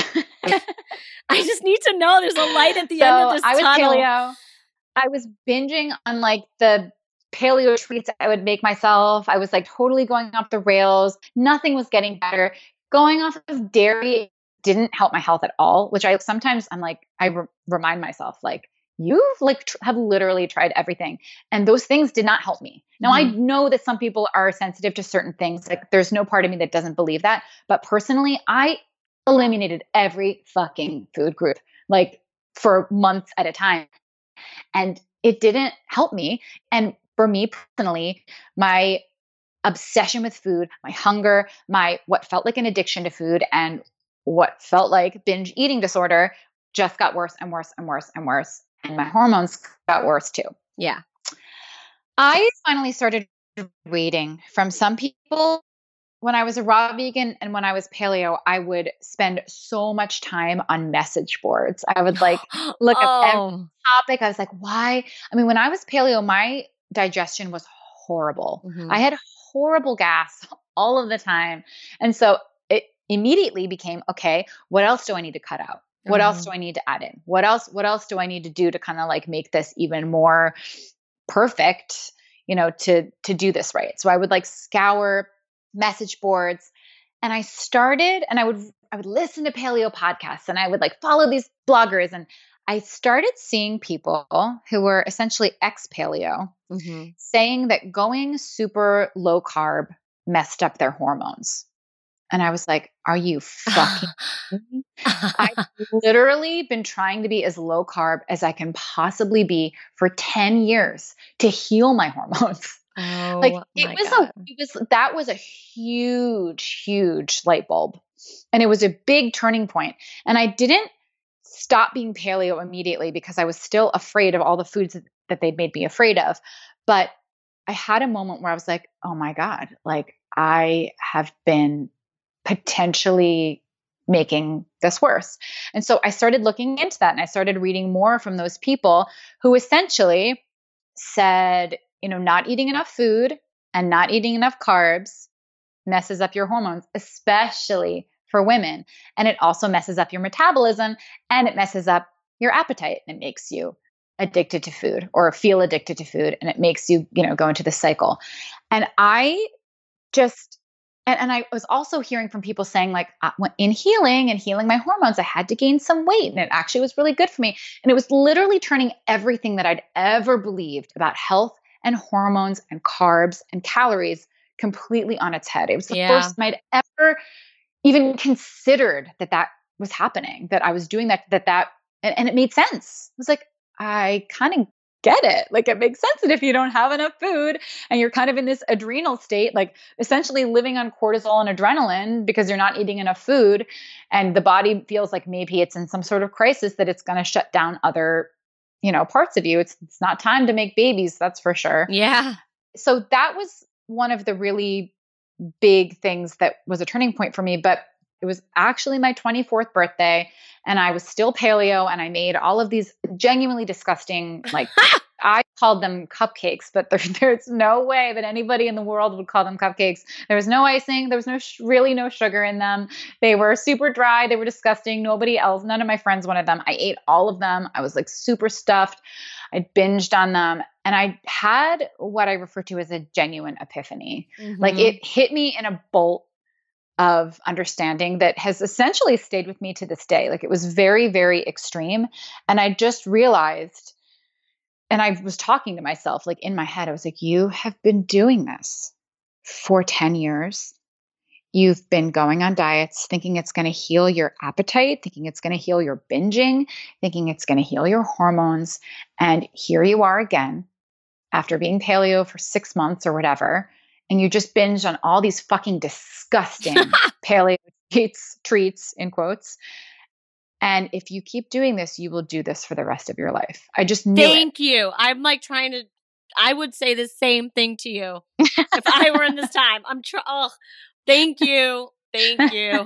I just need to know there's a light at the so end of this I was tunnel. paleo. I was binging on like the paleo treats I would make myself. I was like totally going off the rails. Nothing was getting better. Going off of dairy didn't help my health at all, which I sometimes I'm like, I re- remind myself like, you like tr- have literally tried everything. And those things did not help me. Now mm-hmm. I know that some people are sensitive to certain things. Like there's no part of me that doesn't believe that. But personally, I eliminated every fucking food group, like for months at a time. And it didn't help me. And for me personally, my obsession with food, my hunger, my what felt like an addiction to food and what felt like binge eating disorder just got worse and worse and worse and worse. And my hormones got worse too. Yeah. I finally started reading from some people. When I was a raw vegan and when I was paleo, I would spend so much time on message boards. I would like look oh. up every topic. I was like, why? I mean, when I was paleo, my digestion was horrible. Mm-hmm. I had horrible gas all of the time. And so it immediately became, okay, what else do I need to cut out? What mm-hmm. else do I need to add in? What else, what else do I need to do to kind of like make this even more perfect, you know, to, to do this right? So I would like scour message boards and I started, and I would, I would listen to paleo podcasts and I would like follow these bloggers. And I started seeing people who were essentially ex-paleo mm-hmm. saying that going super low carb messed up their hormones. And I was like, are you fucking kidding me? I've literally been trying to be as low carb as I can possibly be for ten years to heal my hormones. Oh, like it was God. a, it was, that was a huge, huge light bulb. And it was a big turning point. And I didn't stop being paleo immediately because I was still afraid of all the foods that, that they'd made me afraid of. But I had a moment where I was like, oh my God, like I have been potentially making this worse. And so I started looking into that and I started reading more from those people who essentially said, you know, not eating enough food and not eating enough carbs messes up your hormones, especially for women. And it also messes up your metabolism and it messes up your appetite. And it makes you addicted to food or feel addicted to food. And it makes you, you know, go into the cycle. And I just, and, and I was also hearing from people saying like uh, in healing and healing my hormones, I had to gain some weight and it actually was really good for me. And it was literally turning everything that I'd ever believed about health and hormones and carbs and calories completely on its head. It was the yeah. first time I'd ever even considered that that was happening, that I was doing that, that, that, and, and it made sense. It was like, I kind of get it. Like it makes sense that if you don't have enough food and you're kind of in this adrenal state, like essentially living on cortisol and adrenaline because you're not eating enough food and the body feels like maybe it's in some sort of crisis that it's going to shut down other you know, parts of you. It's, it's not time to make babies. That's for sure. Yeah. So that was one of the really big things that was a turning point for me. But it was actually my twenty-fourth birthday and I was still paleo and I made all of these genuinely disgusting, like I called them cupcakes, but there, there's no way that anybody in the world would call them cupcakes. There was no icing. There was no, sh- really no sugar in them. They were super dry. They were disgusting. Nobody else, none of my friends wanted them. I ate all of them. I was like super stuffed. I binged on them and I had what I refer to as a genuine epiphany. Mm-hmm. Like it hit me in a bolt of understanding that has essentially stayed with me to this day. Like it was very, very extreme. And I just realized, and I was talking to myself, like in my head, I was like, you have been doing this for ten years. You've been going on diets, thinking it's going to heal your appetite, thinking it's going to heal your binging, thinking it's going to heal your hormones. And here you are again, after being paleo for six months or whatever. And you just binged on all these fucking disgusting paleo treats, treats in quotes. And if you keep doing this, you will do this for the rest of your life. I just knew Thank it. you. I'm like trying to, I would say the same thing to you if I were in this time. I'm trying, oh, thank you. Thank you.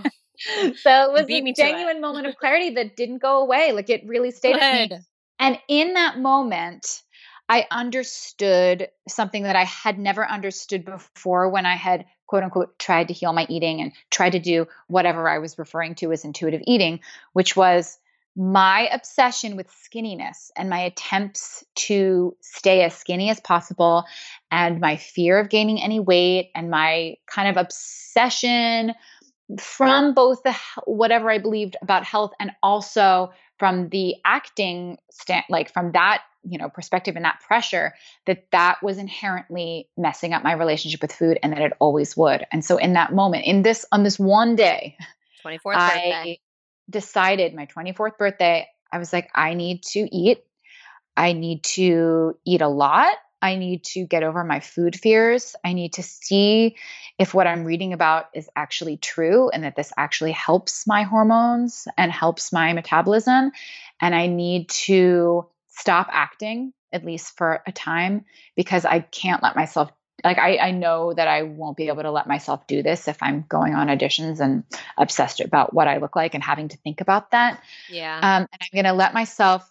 So it was Beat me a to genuine moment of clarity that didn't go away. Like it really stayed with me. And in that moment, I understood something that I had never understood before when I had quote unquote tried to heal my eating and tried to do whatever I was referring to as intuitive eating, which was my obsession with skinniness and my attempts to stay as skinny as possible and my fear of gaining any weight and my kind of obsession from both the whatever I believed about health and also from the acting stand, like from that, you know, perspective and that pressure, that that was inherently messing up my relationship with food and that it always would. And so in that moment, in this, on this one day, twenty-fourth I birthday. decided my twenty-fourth birthday, I was like, I need to eat. I need to eat a lot. I need to get over my food fears. I need to see if what I'm reading about is actually true and that this actually helps my hormones and helps my metabolism. And I need to stop acting, at least for a time, because I can't let myself, like, I, I know that I won't be able to let myself do this if I'm going on auditions and obsessed about what I look like and having to think about that. Yeah. Um, and I'm going to let myself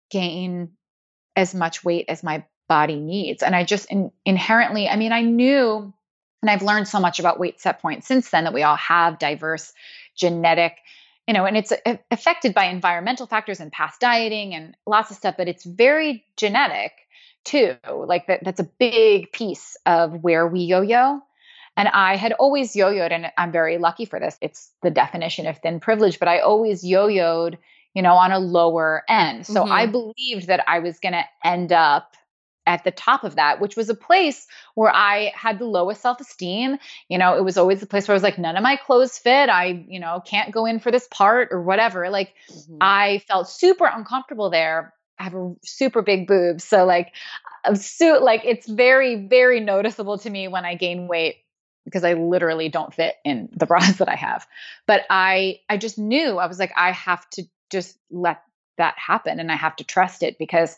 gain as much weight as my body needs. And I just in, inherently, I mean, I knew, and I've learned so much about weight set point since then that we all have diverse genetic, you know, and it's a- affected by environmental factors and past dieting and lots of stuff, but it's very genetic too. Like that, that's a big piece of where we yo-yo. And I had always yo-yoed, and I'm very lucky for this. It's the definition of thin privilege, but I always yo-yoed, you know, on a lower end. So Mhm. I believed that I was going to end up at the top of that, which was a place where I had the lowest self-esteem. You know, it was always a place where I was like, none of my clothes fit. I, you know, can't go in for this part or whatever. Like Mhm. I felt super uncomfortable there. I have a super big boobs. So like, I'm so, like it's very, very noticeable to me when I gain weight because I literally don't fit in the bras that I have. But I, I just knew, I was like, I have to just let that happen and I have to trust it because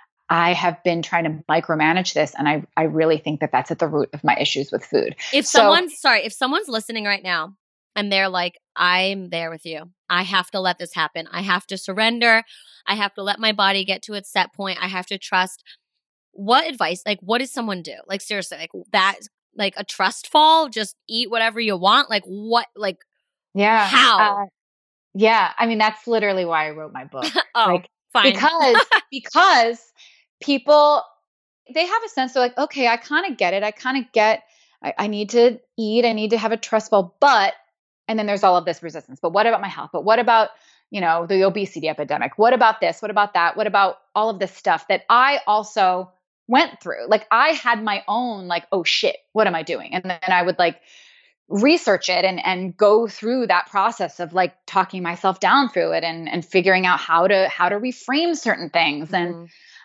I have been trying to micromanage this. And I, I really think that that's at the root of my issues with food. If So- someone's, sorry, if someone's listening right now and they're like, I'm there with you. I have to let this happen. I have to surrender. I have to let my body get to its set point. I have to trust. What advice, like what does someone do? Like seriously, like that, like a trust fall, just eat whatever you want. Like what, like yeah, how? uh, yeah. I mean, that's literally why I wrote my book. oh, like, fine. Because, because people, they have a sense, they're like, okay, I kind of get it. I kind of get, I, I need to eat. I need to have a trust fall, but, and then there's all of this resistance, but what about my health? But what about, you know, the obesity epidemic? What about this? What about that? What about all of this stuff that I also went through? Like I had my own, like, oh shit, what am I doing? And then I would like research it and, and go through that process of like talking myself down through it and, and figuring out how to, how to reframe certain things. Mhm. And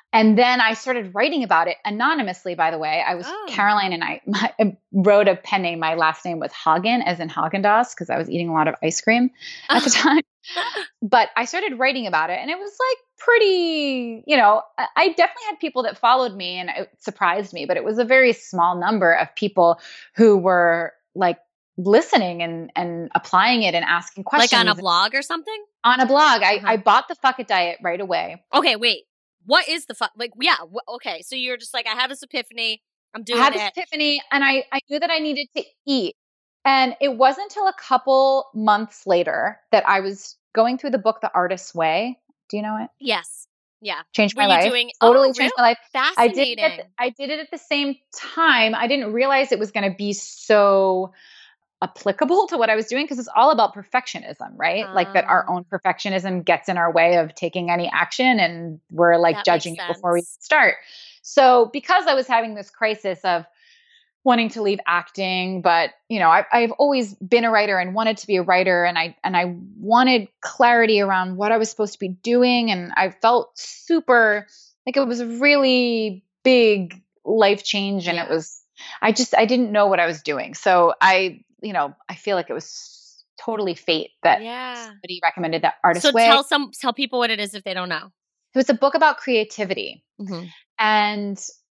And then I started writing about it anonymously, by the way. I was Oh. Caroline and I, my, I wrote a pen name. My last name was Hagen, as in Haagen-Dazs, because I was eating a lot of ice cream at the time. But I started writing about it, and it was like pretty, you know, I, I definitely had people that followed me, and it surprised me, but it was a very small number of people who were like listening and, and applying it and asking questions. Like on a blog or something? On a blog. I, Uh-huh. I bought the Fuck It Diet right away. Okay, wait. What is the fuck? Like, yeah. Wh- okay, so you're just like, I have this epiphany. I'm doing I had this it. epiphany, and I, I knew that I needed to eat. And it wasn't until a couple months later that I was going through the book, The Artist's Way. Do you know it? Yes. Yeah. Changed Were my you life. doing- Totally oh, changed my life. I did, Fascinating. it at the, I did it at the same time. I didn't realize it was going to be so applicable to what I was doing, because it's all about perfectionism, right? Like that our Ah. own perfectionism gets in our way of taking any action, and we're like That judging makes it before we sense. start. So because I was having this crisis of wanting to leave acting, but you know, I, I've always been a writer and wanted to be a writer, and I and I wanted clarity around what I was supposed to be doing, and I felt super like it was a really big life change, and Yeah. it was I just I didn't know what I was doing, so I you know I feel like it was totally fate that Yeah. somebody recommended that Artist So Way. tell some tell people what it is if they don't know. It was a book about creativity. Mm-hmm. And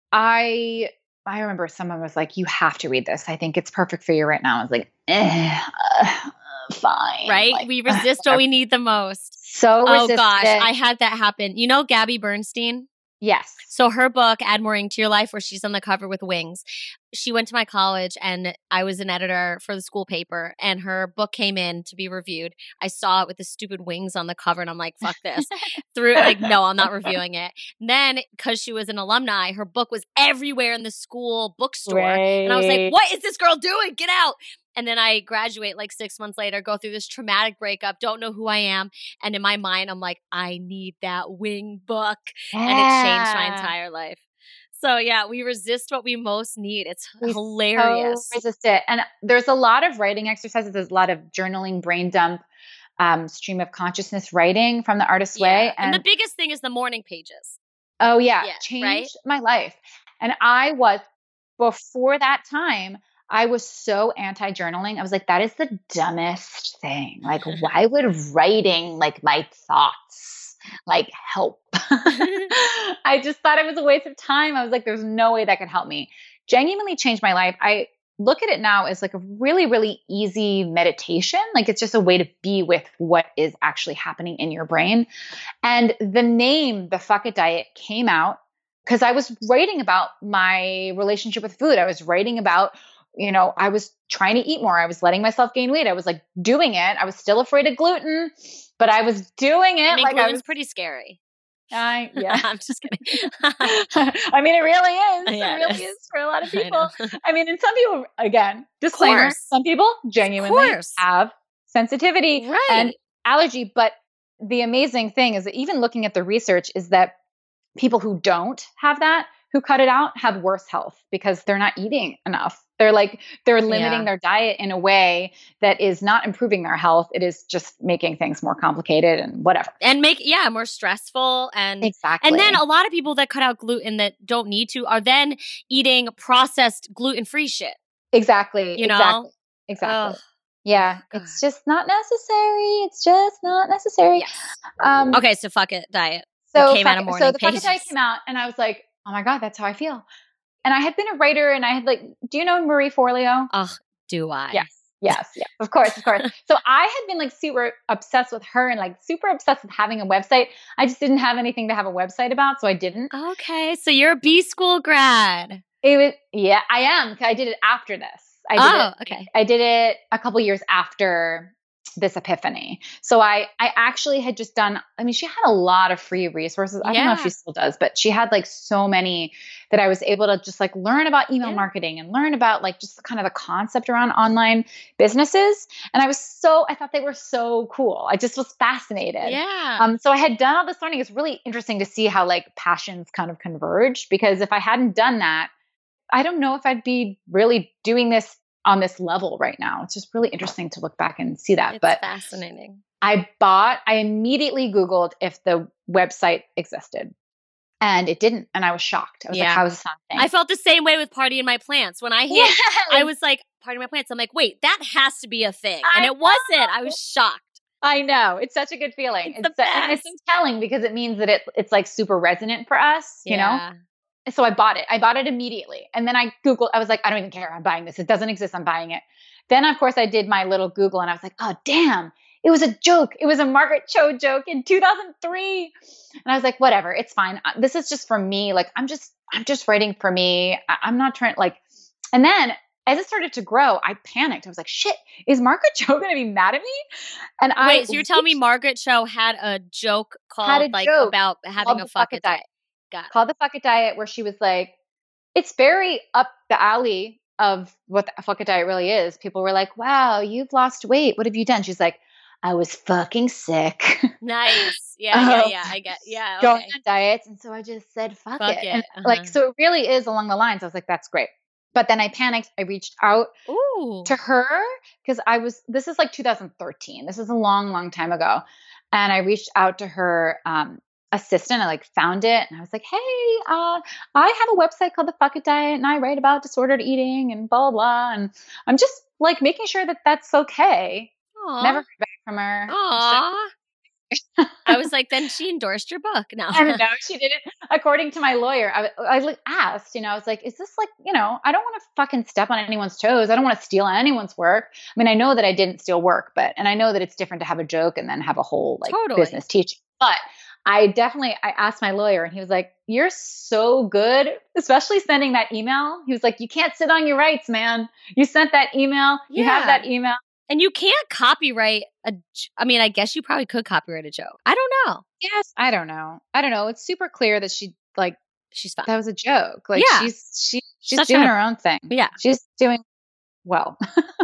I I remember someone was like, you have to read this. I think it's perfect for you right now. I was like, eh, uh, fine. Right? Like, we resist what we need the most. so Oh resistant. gosh, I had that happen. You know Gabby Bernstein? Yes. So her book, Add More Ink to Your Life, where she's on the cover with wings. She went to my college, and I was an editor for the school paper, and her book came in to be reviewed. I saw it with the stupid wings on the cover, and I'm like, fuck this. Through like, no, I'm not reviewing it. And then, because she was an alumni, her book was everywhere in the school bookstore. And I was like, Right. what is this girl doing? Get out. And then I graduate like six months later, go through this traumatic breakup, don't know who I am. And in my mind, I'm like, I need that wing book. And it changed my Yeah. entire life. So yeah, we resist what we most need. It's We hilarious. So resist it. And there's a lot of writing exercises. There's a lot of journaling, brain dump, um, stream of consciousness writing from the Artist's Yeah. Way. And, the biggest thing is the morning pages. Oh yeah, Yeah, changed right? my life. And I was, before that time, I was so anti-journaling. I was like, that is the dumbest thing. Like, why would writing like my thoughts like help? I just thought it was a waste of time. I was like, there's no way that could help me. Genuinely changed my life. I look at it now as like a really, really easy meditation. Like it's just a way to be with what is actually happening in your brain. And the name, the Fuck It Diet, came out because I was writing about my relationship with food. I was writing about, you know, I was trying to eat more. I was letting myself gain weight. I was like doing it. I was still afraid of gluten, but I was doing it. I mean, like I gluten's was pretty scary. I, yeah. I'm just kidding. I mean, it really is. Yeah, it it really is. is for a lot of I people. know. I, mean, and some people, again, disclaimer, course. some people genuinely course. have sensitivity Right. and allergy. But the amazing thing is that even looking at the research is that people who don't have that, who cut it out, have worse health because they're not eating enough. They're like, they're limiting Yeah. their diet in a way that is not improving their health. It is just making things more complicated and whatever. And make, yeah, more stressful. And Exactly. And then a lot of people that cut out gluten that don't need to are then eating processed gluten-free shit. Exactly. You know? Exactly. Exactly. Ugh. Yeah. God. It's just not necessary. It's just not necessary. Yes. Um, Okay, so fuck it, diet. So, came fuck out of it- morning so the Fuck It Diet pages. came out, and I was like, oh my God, that's how I feel. And I had been a writer, and I had like, do you know Marie Forleo? Ugh, do I? Yes. Yes. Yes. Of course. Of course. So I had been like super obsessed with her and like super obsessed with having a website. I just didn't have anything to have a website about. So I didn't. Okay, so you're a B school grad. It was, yeah, I am. 'Cause I did it after this. I did Oh, it. okay. I did it a couple years after this epiphany. So I, I actually had just done, I mean, she had a lot of free resources. I don't know if Yeah. she still does, but she had like so many that I was able to just like learn about email Yeah. marketing and learn about like just kind of the concept around online businesses. And I was so, I thought they were so cool. I just was fascinated. Yeah. Um, so I had done all this learning. It's really interesting to see how like passions kind of converged, because if I hadn't done that, I don't know if I'd be really doing this on this level right now. It's just really interesting to look back and see that. It's But fascinating. I bought, I immediately Googled if the website existed. And it didn't. And I was shocked. I was Yeah. like, how is this not a thing? I felt the same way with Party in My Plants. When I hit, Yes. I was like, Party in My Plants. I'm like, wait, that has to be a thing. And I it wasn't. I was shocked. I know. It's such a good feeling. It's the It's, and it's so best. telling because it means that it it's like super resonant for us, you know? Yeah. And so I bought it. I bought it immediately. And then I Googled, I was like, I don't even care. I'm buying this. It doesn't exist. I'm buying it. Then, of course, I did my little Google and I was like, oh, damn. It was a joke. It was a Margaret Cho joke in two thousand three. And I was like, whatever. It's fine. Uh, This is just for me. Like, I'm just, I'm just writing for me. I, I'm not trying like, and then as it started to grow, I panicked. I was like, shit, is Margaret Cho going to be mad at me? And I Wait, so you're telling me Margaret Cho had a joke called Had a like joke about having called a the fuck Fuck it It diet? Diet. Got it. Called the Fuck It Diet, where she was like, it's very up the alley of what the Fuck It Diet really is. People were like, wow, you've lost weight. What have you done? She's like, I was fucking sick. Nice. Yeah, yeah, Um, yeah. I get. Yeah. Going Okay. on diets. And so I just said, fuck, Fuck it. it. And Uh-huh. like, so it really is along the lines. I was like, that's great. But then I panicked. I reached out Ooh. to her because I was, this is like two thousand thirteen. This is a long, long time ago. And I reached out to her um, assistant. I like found it and I was like, hey, uh, I have a website called the Fuck It Diet and I write about disordered eating and blah, blah, blah. And I'm just like making sure that that's okay. Aw. Never heard back from her. Aw. I was like, then she endorsed your book. No. I don't know. She didn't. According to my lawyer, I, I like, asked, you know, I was like, is this like, you know, I don't want to fucking step on anyone's toes. I don't want to steal anyone's work. I mean, I know that I didn't steal work, but, and I know that it's different to have a joke and then have a whole like Totally. business teaching. But I definitely, I asked my lawyer and he was like, you're so good, especially sending that email. He was like, you can't sit on your rights, man. You sent that email. You have Yeah. that email. And you can't copyright a. j- I mean, I guess you probably could copyright a joke. I don't know. Yes. I don't know. I don't know. It's super clear that she like, She's fine. that was a joke. Like Yeah. she's, she, she's Such doing a- her own thing. Yeah. She's doing well.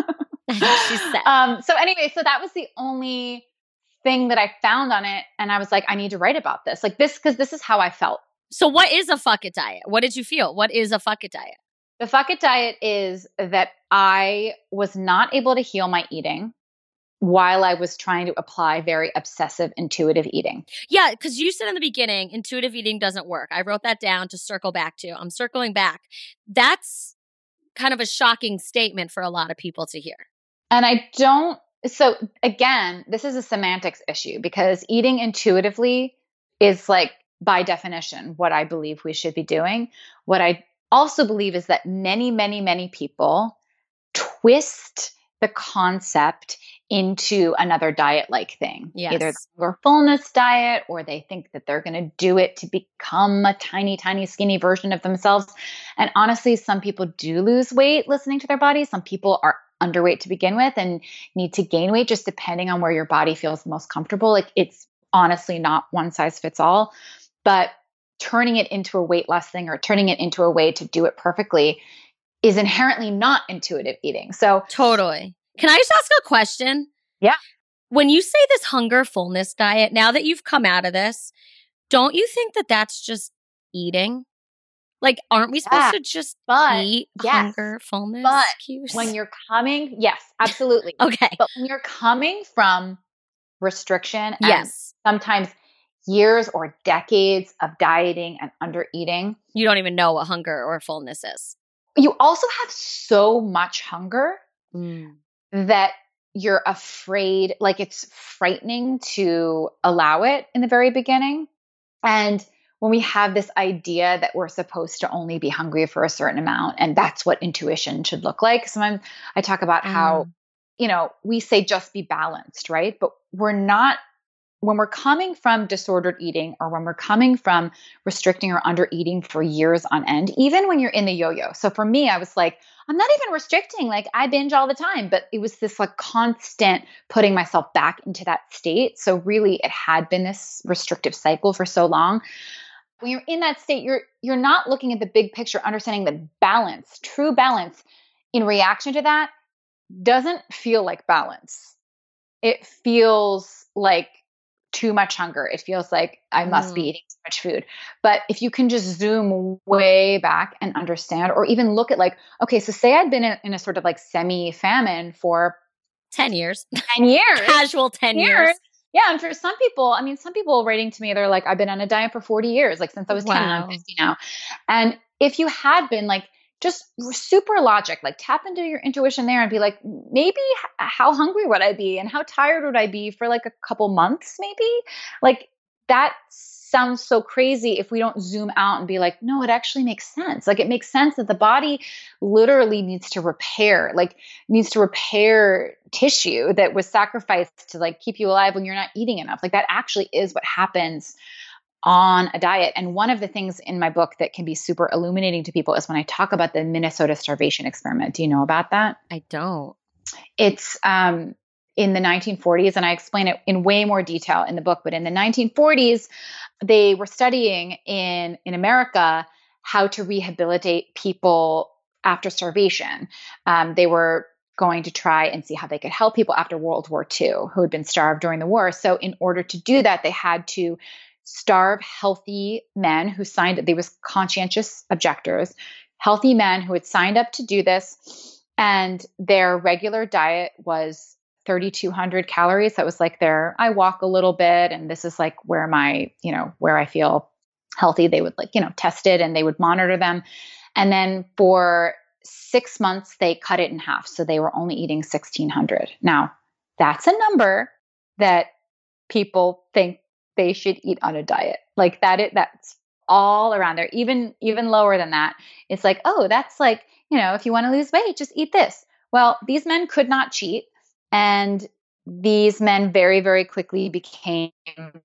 She's set. Um, so anyway, so that was the only thing that I found on it. And I was like, I need to write about this. Like this, because this is how I felt. So, what is a fuck it diet? What did you feel? What is a fuck it diet? The Fuck It Diet is that I was not able to heal my eating while I was trying to apply very obsessive intuitive eating. Yeah, because you said in the beginning, intuitive eating doesn't work. I wrote that down to circle back to. I'm circling back. That's kind of a shocking statement for a lot of people to hear. And I don't, so again, this is a semantics issue because eating intuitively is like, by definition, what I believe we should be doing. What I also believe is that many, many, many people twist the concept into another diet-like thing. Yes. Either the hunger fullness diet, or they think that they're going to do it to become a tiny, tiny, skinny version of themselves. And honestly, some people do lose weight listening to their body. Some people are underweight to begin with and need to gain weight just depending on where your body feels most comfortable. Like it's honestly not one size fits all, but turning it into a weight loss thing or turning it into a way to do it perfectly is inherently not intuitive eating. So Totally. Can I just ask a question? Yeah. When you say this hunger fullness diet, now that you've come out of this, don't you think that that's just eating? Like, aren't we supposed Yeah, to just but eat yes, hunger fullness but cues? when you're coming, yes, absolutely. okay. But when you're coming from restriction and Yes. sometimes years or decades of dieting and under eating, You don't even know what hunger or fullness is. you also have so much hunger Mm. that you're afraid, like it's frightening to allow it in the very beginning. And when we have this idea that we're supposed to only be hungry for a certain amount, and that's what intuition should look like. Sometimes I talk about how, Mm. you know, we say just be balanced, right? But we're not, when we're coming from disordered eating or when we're coming from restricting or under eating for years on end, even when you're in the yo-yo. So for me, I was like, I'm not even restricting. Like I binge all the time, but it was this like constant putting myself back into that state. So really it had been this restrictive cycle for so long. When you're in that state, you're, you're not looking at the big picture, understanding that balance, true balance in reaction to that doesn't feel like balance. It feels like too much hunger. It feels like I must be Mm. eating too much food. But if you can just zoom way back and understand, or even look at like, okay, so say I'd been in, in a sort of like semi-famine for ten years. ten years. Casual ten years. years. Yeah. And for some people, I mean, some people writing to me, they're like, I've been on a diet for forty years, like since I was ten and I'm Wow. fifty now. And if you had been like, just super logic, like tap into your intuition there and be like, maybe h- how hungry would I be and how tired would I be for like a couple months, maybe? Like that sounds so crazy if we don't zoom out and be like, no, it actually makes sense. Like it makes sense that the body literally needs to repair, like needs to repair tissue that was sacrificed to like keep you alive when you're not eating enough. Like that actually is what happens on a diet. And one of the things in my book that can be super illuminating to people is when I talk about the Minnesota starvation experiment. Do you know about that? I don't. It's um, in the nineteen forties, and I explain it in way more detail in the book. But in the nineteen forties, they were studying in in America how to rehabilitate people after starvation. Um, they were going to try and see how they could help people after World War Two who had been starved during the war. So in order to do that, they had to starve healthy men who signed they was conscientious objectors, healthy men who had signed up to do this, and their regular diet was thirty-two hundred calories. That was like their I walk a little bit and this is like where my, you know, where I feel healthy. They would like, you know, test it and they would monitor them. And then for six months they cut it in half. So they were only eating sixteen hundred. Now, that's a number that people think they should eat on a diet. Like that it that's all around there. Even even lower than that. It's like, "Oh, that's like, you know, if you want to lose weight, just eat this." Well, these men could not cheat, and these men very very quickly became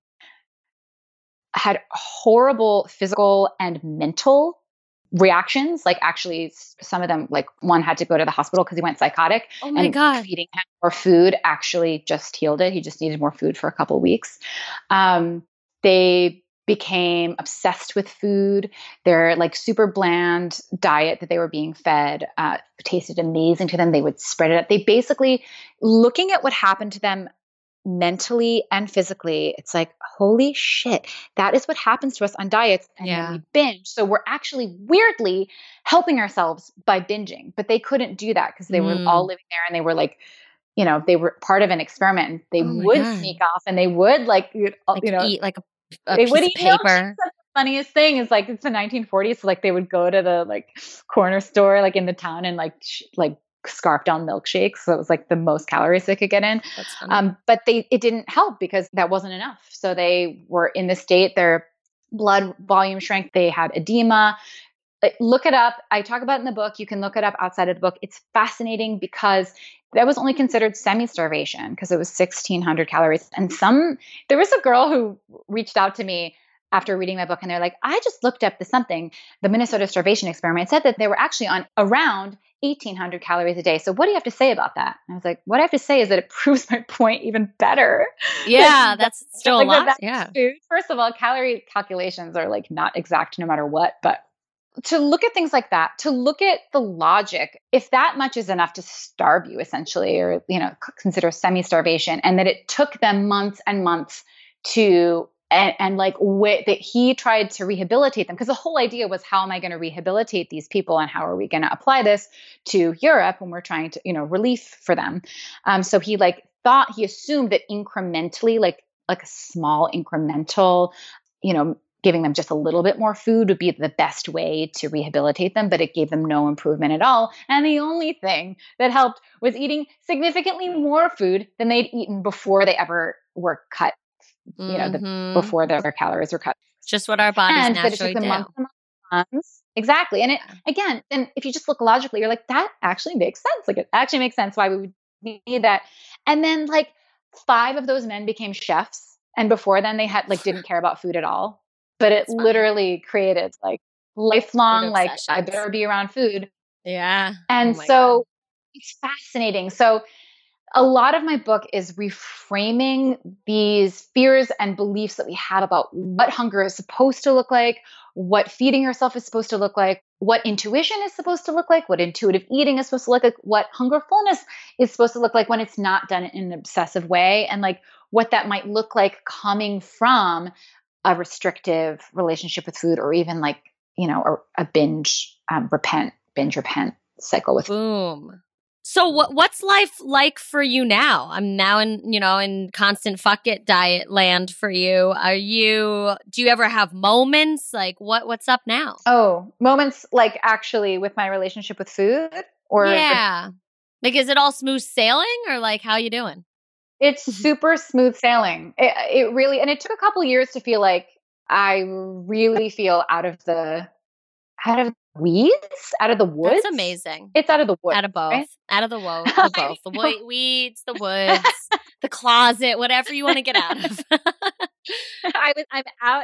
had horrible physical and mental reactions. Like actually some of them, like one had to go to the hospital because he went psychotic, Oh my and God. feeding him more food actually just healed it. He just needed more food for a couple of weeks. Um, they became obsessed with food. Their like super bland diet that they were being fed uh, tasted amazing to them. They would spread it out. They basically, looking at what happened to them mentally and physically, it's like, holy shit, that is what happens to us on diets. And Yeah. then we binge. So we're actually weirdly helping ourselves by binging, but they couldn't do that because they were all Mm. living there and they were like, you know, they were part of an experiment and they Oh my would God. sneak off and they would like, you Like you know, eat like a, a they would piece of eat milkshakes. paper. That's the funniest thing is like, it's the nineteen forties. So like they would go to the like corner store, like in the town and like, sh- like, scarf down milkshakes. So it was like the most calories they could get in. That's funny. Um, but they it didn't help because that wasn't enough. So they were in the state, their blood volume shrank, they had edema. Like, look it up. I talk about it in the book. You can look it up outside of the book. It's fascinating because that was only considered semi-starvation because it was sixteen hundred calories. And some there was a girl who reached out to me after reading my book and they're like, I just looked up the something, the Minnesota starvation experiment said that they were actually on around eighteen hundred calories a day. So what do you have to say about that? And I was like, what I have to say is that it proves my point even better. Yeah, that's still like a lot. that's Yeah. food. First of all, calorie calculations are like not exact no matter what, but to look at things like that, to look at the logic, if that much is enough to starve you essentially, or, you know, c- consider semi-starvation, and that it took them months and months to, and, and like wh- that he tried to rehabilitate them. Because the whole idea was, how am I going to rehabilitate these people and how are we going to apply this to Europe when we're trying to, you know, relief for them. Um, so he like thought, he assumed that incrementally, like, like a small incremental, you know, giving them just a little bit more food would be the best way to rehabilitate them, but it gave them no improvement at all. And the only thing that helped was eating significantly more food than they'd eaten before they ever were cut, you know, the, Mm-hmm. before their calories were cut. Just what our bodies And that it took naturally them do. months and months. months. Exactly. And it, again, and if you just look logically, you're like, that actually makes sense. Like, it actually makes sense why we would need that. And then like five of those men became chefs. And before then they had like, didn't care about food at all. But it That's funny. literally created like lifelong, Food like, I obsessions. better be around food. Yeah. And Oh my so God. it's fascinating. So a lot of my book is reframing these fears and beliefs that we have about what hunger is supposed to look like, what feeding yourself is supposed to look like, what intuition is supposed to look like, what intuitive eating is supposed to look like, what hungerfulness is supposed to look like when it's not done in an obsessive way, and like what that might look like coming from a restrictive relationship with food, or even like, you know, a, a binge, um, repent, binge repent cycle with food. Boom. So what what's life like for you now? I'm now in, you know, in constant fuck it diet land for you. Are you do you ever have moments? Like what what's up now? Oh, moments like actually with my relationship with food or Yeah. Like is it all smooth sailing or like how you doing? it's super smooth sailing. It, it really, and it took a couple years to feel like I really feel out of the out of the weeds, out of the That's woods. amazing. It's out of the woods, Out of both. right? Out of the wo- the both. The wo- weeds, the woods, the closet, whatever you want to get out of. I was I'm out.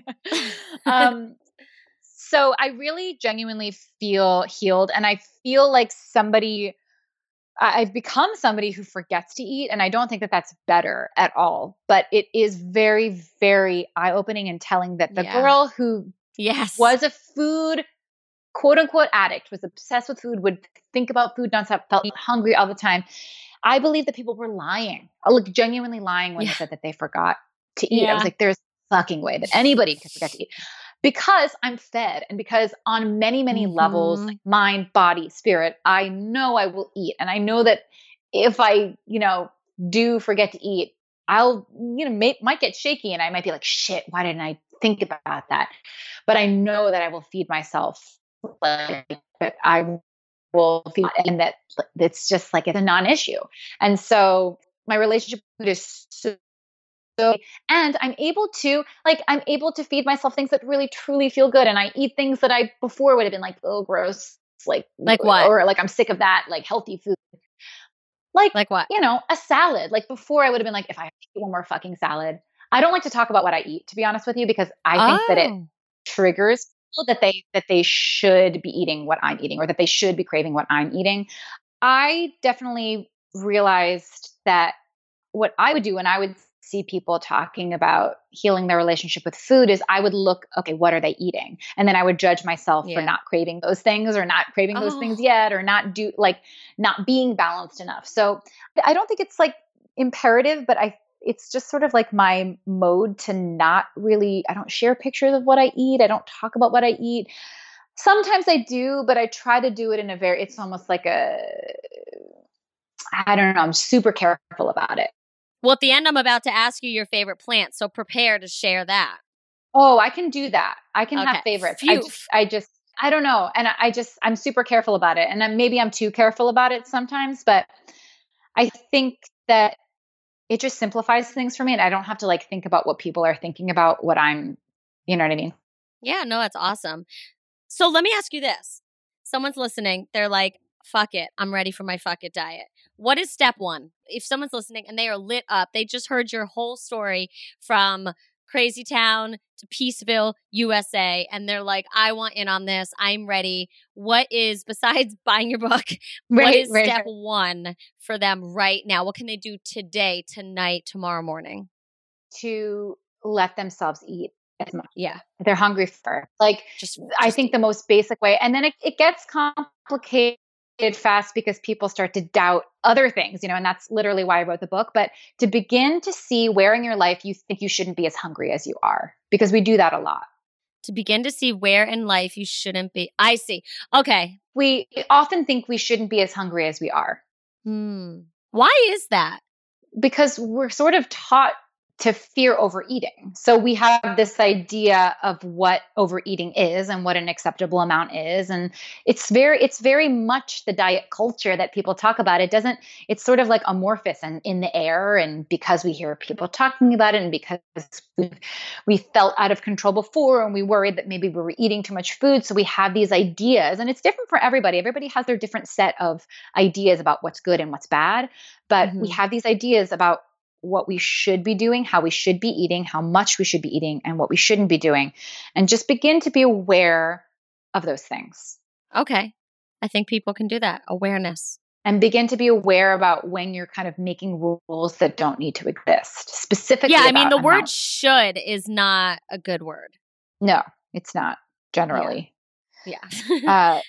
um so I really genuinely feel healed and I feel like somebody I- I've become somebody who forgets to eat and I don't think that that's better at all, but it is very very eye-opening and telling that the Yeah. girl who Yes. was a food quote unquote addict, was obsessed with food, would think about food nonstop, felt hungry all the time. I believe that people were lying, like genuinely lying when Yeah. they said that they forgot to eat. I was Yeah. like, there's a fucking way that anybody could forget to eat because I'm fed and because on many, many levels, Mhm. like mind, body, spirit, I know I will eat. And I know that if I, you know, do forget to eat, I'll, you know, may, might get shaky and I might be like, shit, why didn't I think about that? But I know that I will feed myself. Like I will feed, and that it's just like it's a non-issue. And so my relationship with food is so, so, and I'm able to like I'm able to feed myself things that really truly feel good, and I eat things that I before would have been like, oh, gross, like Like what? or like I'm sick of that, like healthy food, like Like what? you know, a salad. Like before, I would have been like, if I eat one more fucking salad. I don't like to talk about what I eat, to be honest with you, because I think that it Oh. triggers people that they that they should be eating what I'm eating or that they should be craving what I'm eating. I definitely realized that what I would do when I would see people talking about healing their relationship with food is I would look, okay, what are they eating? And then I would judge myself for Yeah. not craving those things or not craving those things Oh. yet or not do like not being balanced enough. So I don't think it's like imperative, but I it's just sort of like my mode to not really I don't share pictures of what I eat. I don't talk about what I eat. Sometimes I do, but I try to do it in a very it's almost like a I don't know, I'm super careful about it. Well, at the end, I'm about to ask you your favorite plant, so prepare to share that. Oh, I can do that. I can have Okay. favorites. I Phew. just, I just, I don't know. And I, I just, I'm super careful about it. And then maybe I'm too careful about it sometimes, but I think that it just simplifies things for me. And I don't have to like think about what people are thinking about what I'm, you know what I mean? Yeah, no, that's awesome. So let me ask you this. Someone's listening. They're like, fuck it. I'm ready for my fuck it diet. What is step one? If someone's listening and they are lit up, they just heard your whole story from Crazy Town to Peaceville, U S A, and they're like, I want in on this. I'm ready. What is, besides buying your book, what Right, is right, step right. one for them right now? What can they do today, tonight, tomorrow morning? To let themselves eat as much. Yeah. They're hungry for. Like, Just, I just think the most basic way, and then it, it gets complicated fast because people start to doubt other things, you know, and that's literally why I wrote the book. But to begin to see where in your life you think you shouldn't be as hungry as you are, because we do that a lot. to begin to see where in life you shouldn't be. I see. Okay. We often think we shouldn't be as hungry as we are Hmm. Why is that? because we're sort of taught to fear overeating. So we have this idea of what overeating is and what an acceptable amount is, and it's very it's very much the diet culture that people talk about. It doesn't it's sort of like amorphous and in the air, and because we hear people talking about it and because we we felt out of control before and we worried that maybe we were eating too much food, so we have these ideas, and it's different for everybody. Everybody has their different set of ideas about what's good and what's bad, but we Mhm. have these ideas about what we should be doing, how we should be eating, how much we should be eating, and what we shouldn't be doing. And just begin to be aware of those things Okay. I think people can do that. Awareness. and begin to be aware about when you're kind of making rules that don't need to exist, specifically. Yeah, I mean, about the word amount. should is not a good word. No, it's not generally. Yeah. Uh,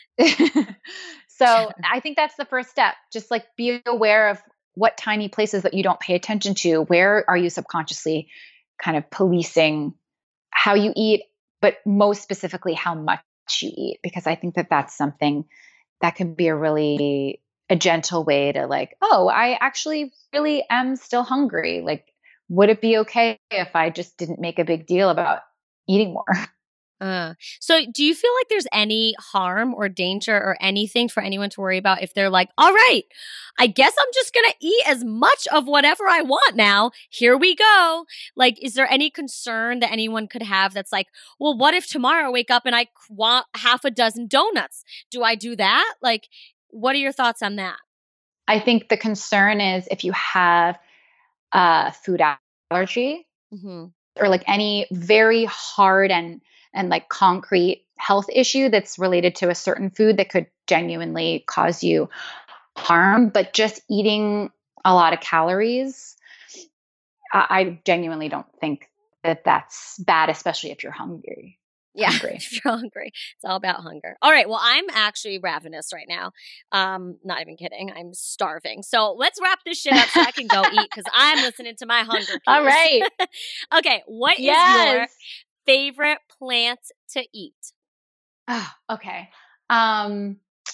so I think that's the first step. Just like be aware of what tiny places that you don't pay attention to. Where are you subconsciously kind of policing how you eat, but most specifically how much you eat? Because I think that that's something that can be a really a gentle way to like, oh, I actually really am still hungry. Like, would it be okay if I just didn't make a big deal about eating more? Uh, so do you feel like there's any harm or danger or anything for anyone to worry about if they're like, all right, I guess I'm just going to eat as much of whatever I want now. Here we go. Like, is there any concern that anyone could have that's like, well, what if tomorrow I wake up and I want half a dozen donuts? Do I do that? Like, what are your thoughts on that? I think the concern is if you have a food allergy mm-hmm. or like any very hard and and like concrete health issue that's related to a certain food that could genuinely cause you harm, but just eating a lot of calories, I, I genuinely don't think that that's bad, especially if you're hungry. Yeah, hungry. If you're hungry. It's all about hunger. All right. Well, I'm actually ravenous right now. Um, not even kidding. I'm starving. So let's wrap this shit up so I can go eat because I'm listening to my hunger cues. All right. Okay. What yes. is your favorite plant to eat? Oh, okay. Um,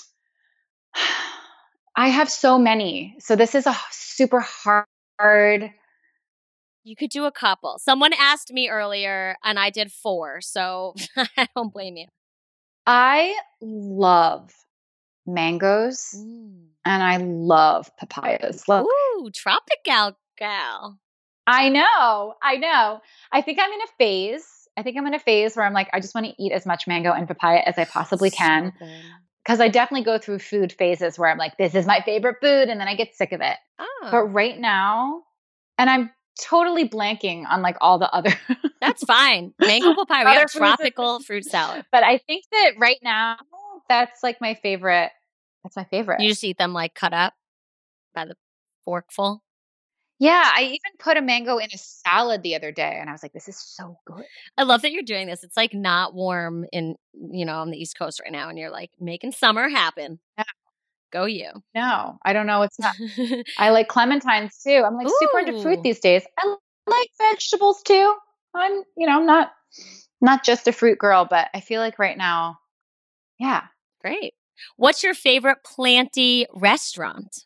I have so many. So this is a super hard. You could do a couple. Someone asked me earlier and I did four. So I don't blame you. I love mangoes mm. and I love papayas. Love- Ooh, tropical gal. I know. I know. I think I'm in a phase. I think I'm in a phase where I'm like, I just want to eat as much mango and papaya as I possibly can. Because so I definitely go through food phases where I'm like, this is my favorite food. And then I get sick of it. Oh. But right now, and I'm totally blanking on like all the other. That's fine. Mango papaya, we got tropical fruit salad. But I think that right now, that's like my favorite. That's my favorite. You just eat them like cut up by the forkful. Yeah, I even put a mango in a salad the other day and I was like, this is so good. I love that you're doing this. It's like not warm in, you know, on the East Coast right now and you're like making summer happen. Yeah. Go you. No, I don't know what's not. I like clementines too. I'm like Ooh. super into fruit these days. I like vegetables too. I'm, you know, I'm not not just a fruit girl, but I feel like right now, yeah. Great. What's your favorite planty restaurant?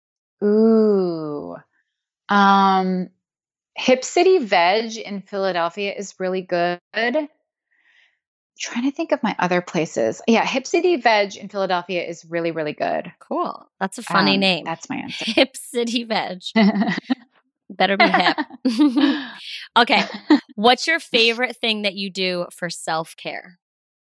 Ooh. Um, Hip City Veg in Philadelphia is really good. I'm trying to think of my other places. Yeah, Hip City Veg in Philadelphia is really, really good. Cool. That's a funny um, name. That's my answer. Hip City Veg. Better be hip. Okay. What's your favorite thing that you do for self-care?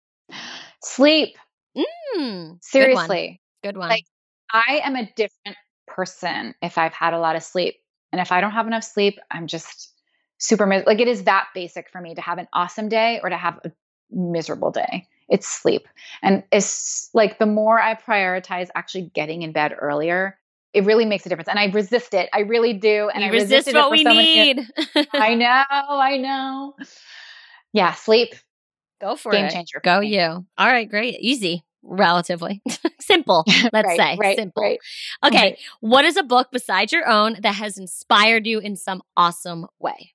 Sleep. Mm, Seriously. Good one. Good one. Like, I am a different person if I've had a lot of sleep. And if I don't have enough sleep, I'm just super, mis- like it is that basic for me to have an awesome day or to have a miserable day. It's sleep. And it's like the more I prioritize actually getting in bed earlier, it really makes a difference. And I resist it. I really do. And you I resist what we need. I know. I know. Yeah. Sleep. Go for Game it. Game changer. Go you. All right. Great. Easy. Relatively simple, let's right, say right, simple. Right. Okay. Right. What is a book besides your own that has inspired you in some awesome way?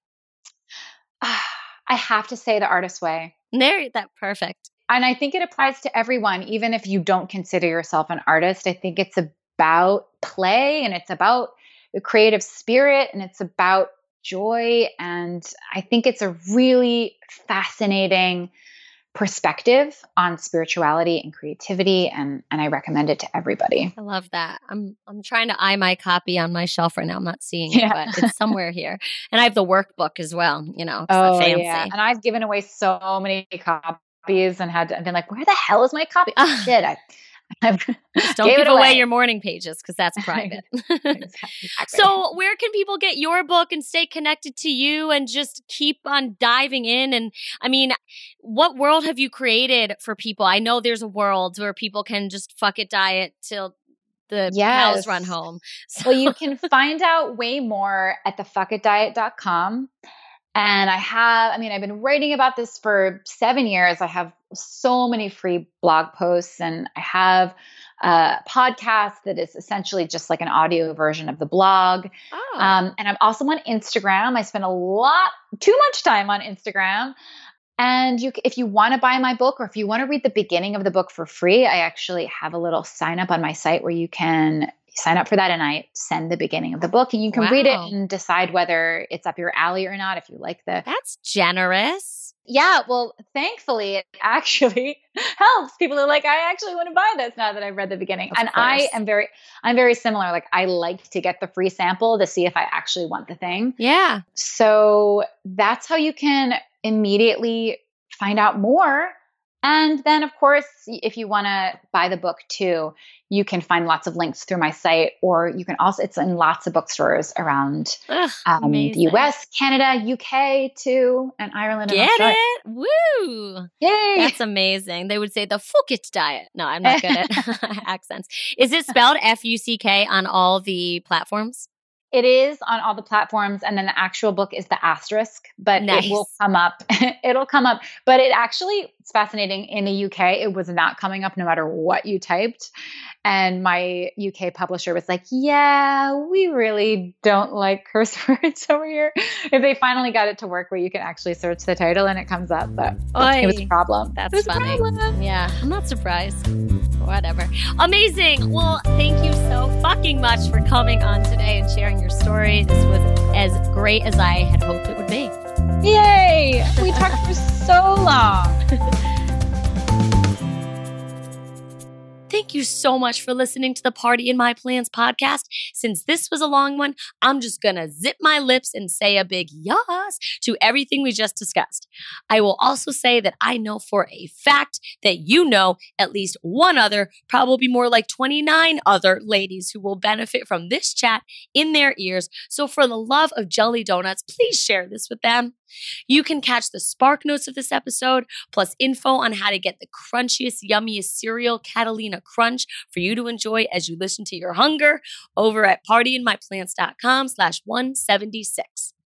I have to say The Artist's Way. There, that perfect. And I think it applies to everyone, even if you don't consider yourself an artist. I think it's about play and it's about the creative spirit and it's about joy. And I think it's a really fascinating perspective on spirituality and creativity, and and I recommend it to everybody. I love that. I'm I'm trying to eye my copy on my shelf right now. I'm not seeing yeah. it, but it's somewhere here. And I have the workbook as well, you know. Oh, fancy. Yeah. And I've given away so many copies and had to, I've been like, where the hell is my copy? Oh, shit, I Just don't give away. away your morning pages because that's private. Exactly. So where can people get your book and stay connected to you and just keep on diving in? And I mean, what world have you created for people? I know there's a world where people can just fuck it diet till the yes. cows run home. So. Well, you can find out way more at the fuck it diet dot com. And I have, I mean, I've been writing about this for seven years. I have so many free blog posts and I have a podcast that is essentially just like an audio version of the blog. Oh. Um, and I'm also on Instagram. I spend a lot, too much time on Instagram. And you, if you want to buy my book or if you want to read the beginning of the book for free, I actually have a little sign up on my site where you can sign up for that and I send the beginning of the book and you can Wow. read it and decide whether it's up your alley or not, if you like the That's generous. Yeah, well, thankfully it actually helps. People are like, I actually want to buy this now that I've read the beginning. Of and course. I am very I'm very similar. Like I like to get the free sample to see if I actually want the thing. Yeah. So that's how you can immediately find out more. And then, of course, if you want to buy the book too, you can find lots of links through my site, or you can also, it's in lots of bookstores around Ugh, um, the amazing. U S, Canada, U K too, and Ireland and Get Australia. it? Woo! Yay! That's amazing. They would say the fuck it diet. No, I'm not good at accents. Is it spelled F U C K on all the platforms? It is on all the platforms, and then the actual book is the asterisk, but Nice. it will come up. It'll come up, but it actually, it's fascinating. In the U K, it was not coming up no matter what you typed. And my U K publisher was like, yeah, we really don't like curse words over here. If they finally got it to work where you can actually search the title and it comes up, but Oy. it was a problem. That's It was a funny. problem. Yeah, I'm not surprised. Whatever. Amazing. Well, thank you so fucking much for coming on today and sharing your story. This was as great as I had hoped it would be. Yay! We talked for so long. Thank you so much for listening to the Party in My Plans podcast. Since this was a long one, I'm just going to zip my lips and say a big yes to everything we just discussed. I will also say that I know for a fact that you know at least one other, probably more like twenty-nine other ladies who will benefit from this chat in their ears. So for the love of jelly donuts, please share this with them. You can catch the spark notes of this episode, plus info on how to get the crunchiest, yummiest cereal, Catalina Crunch, for you to enjoy as you listen to your hunger over at partyinmyplants.com slash 176.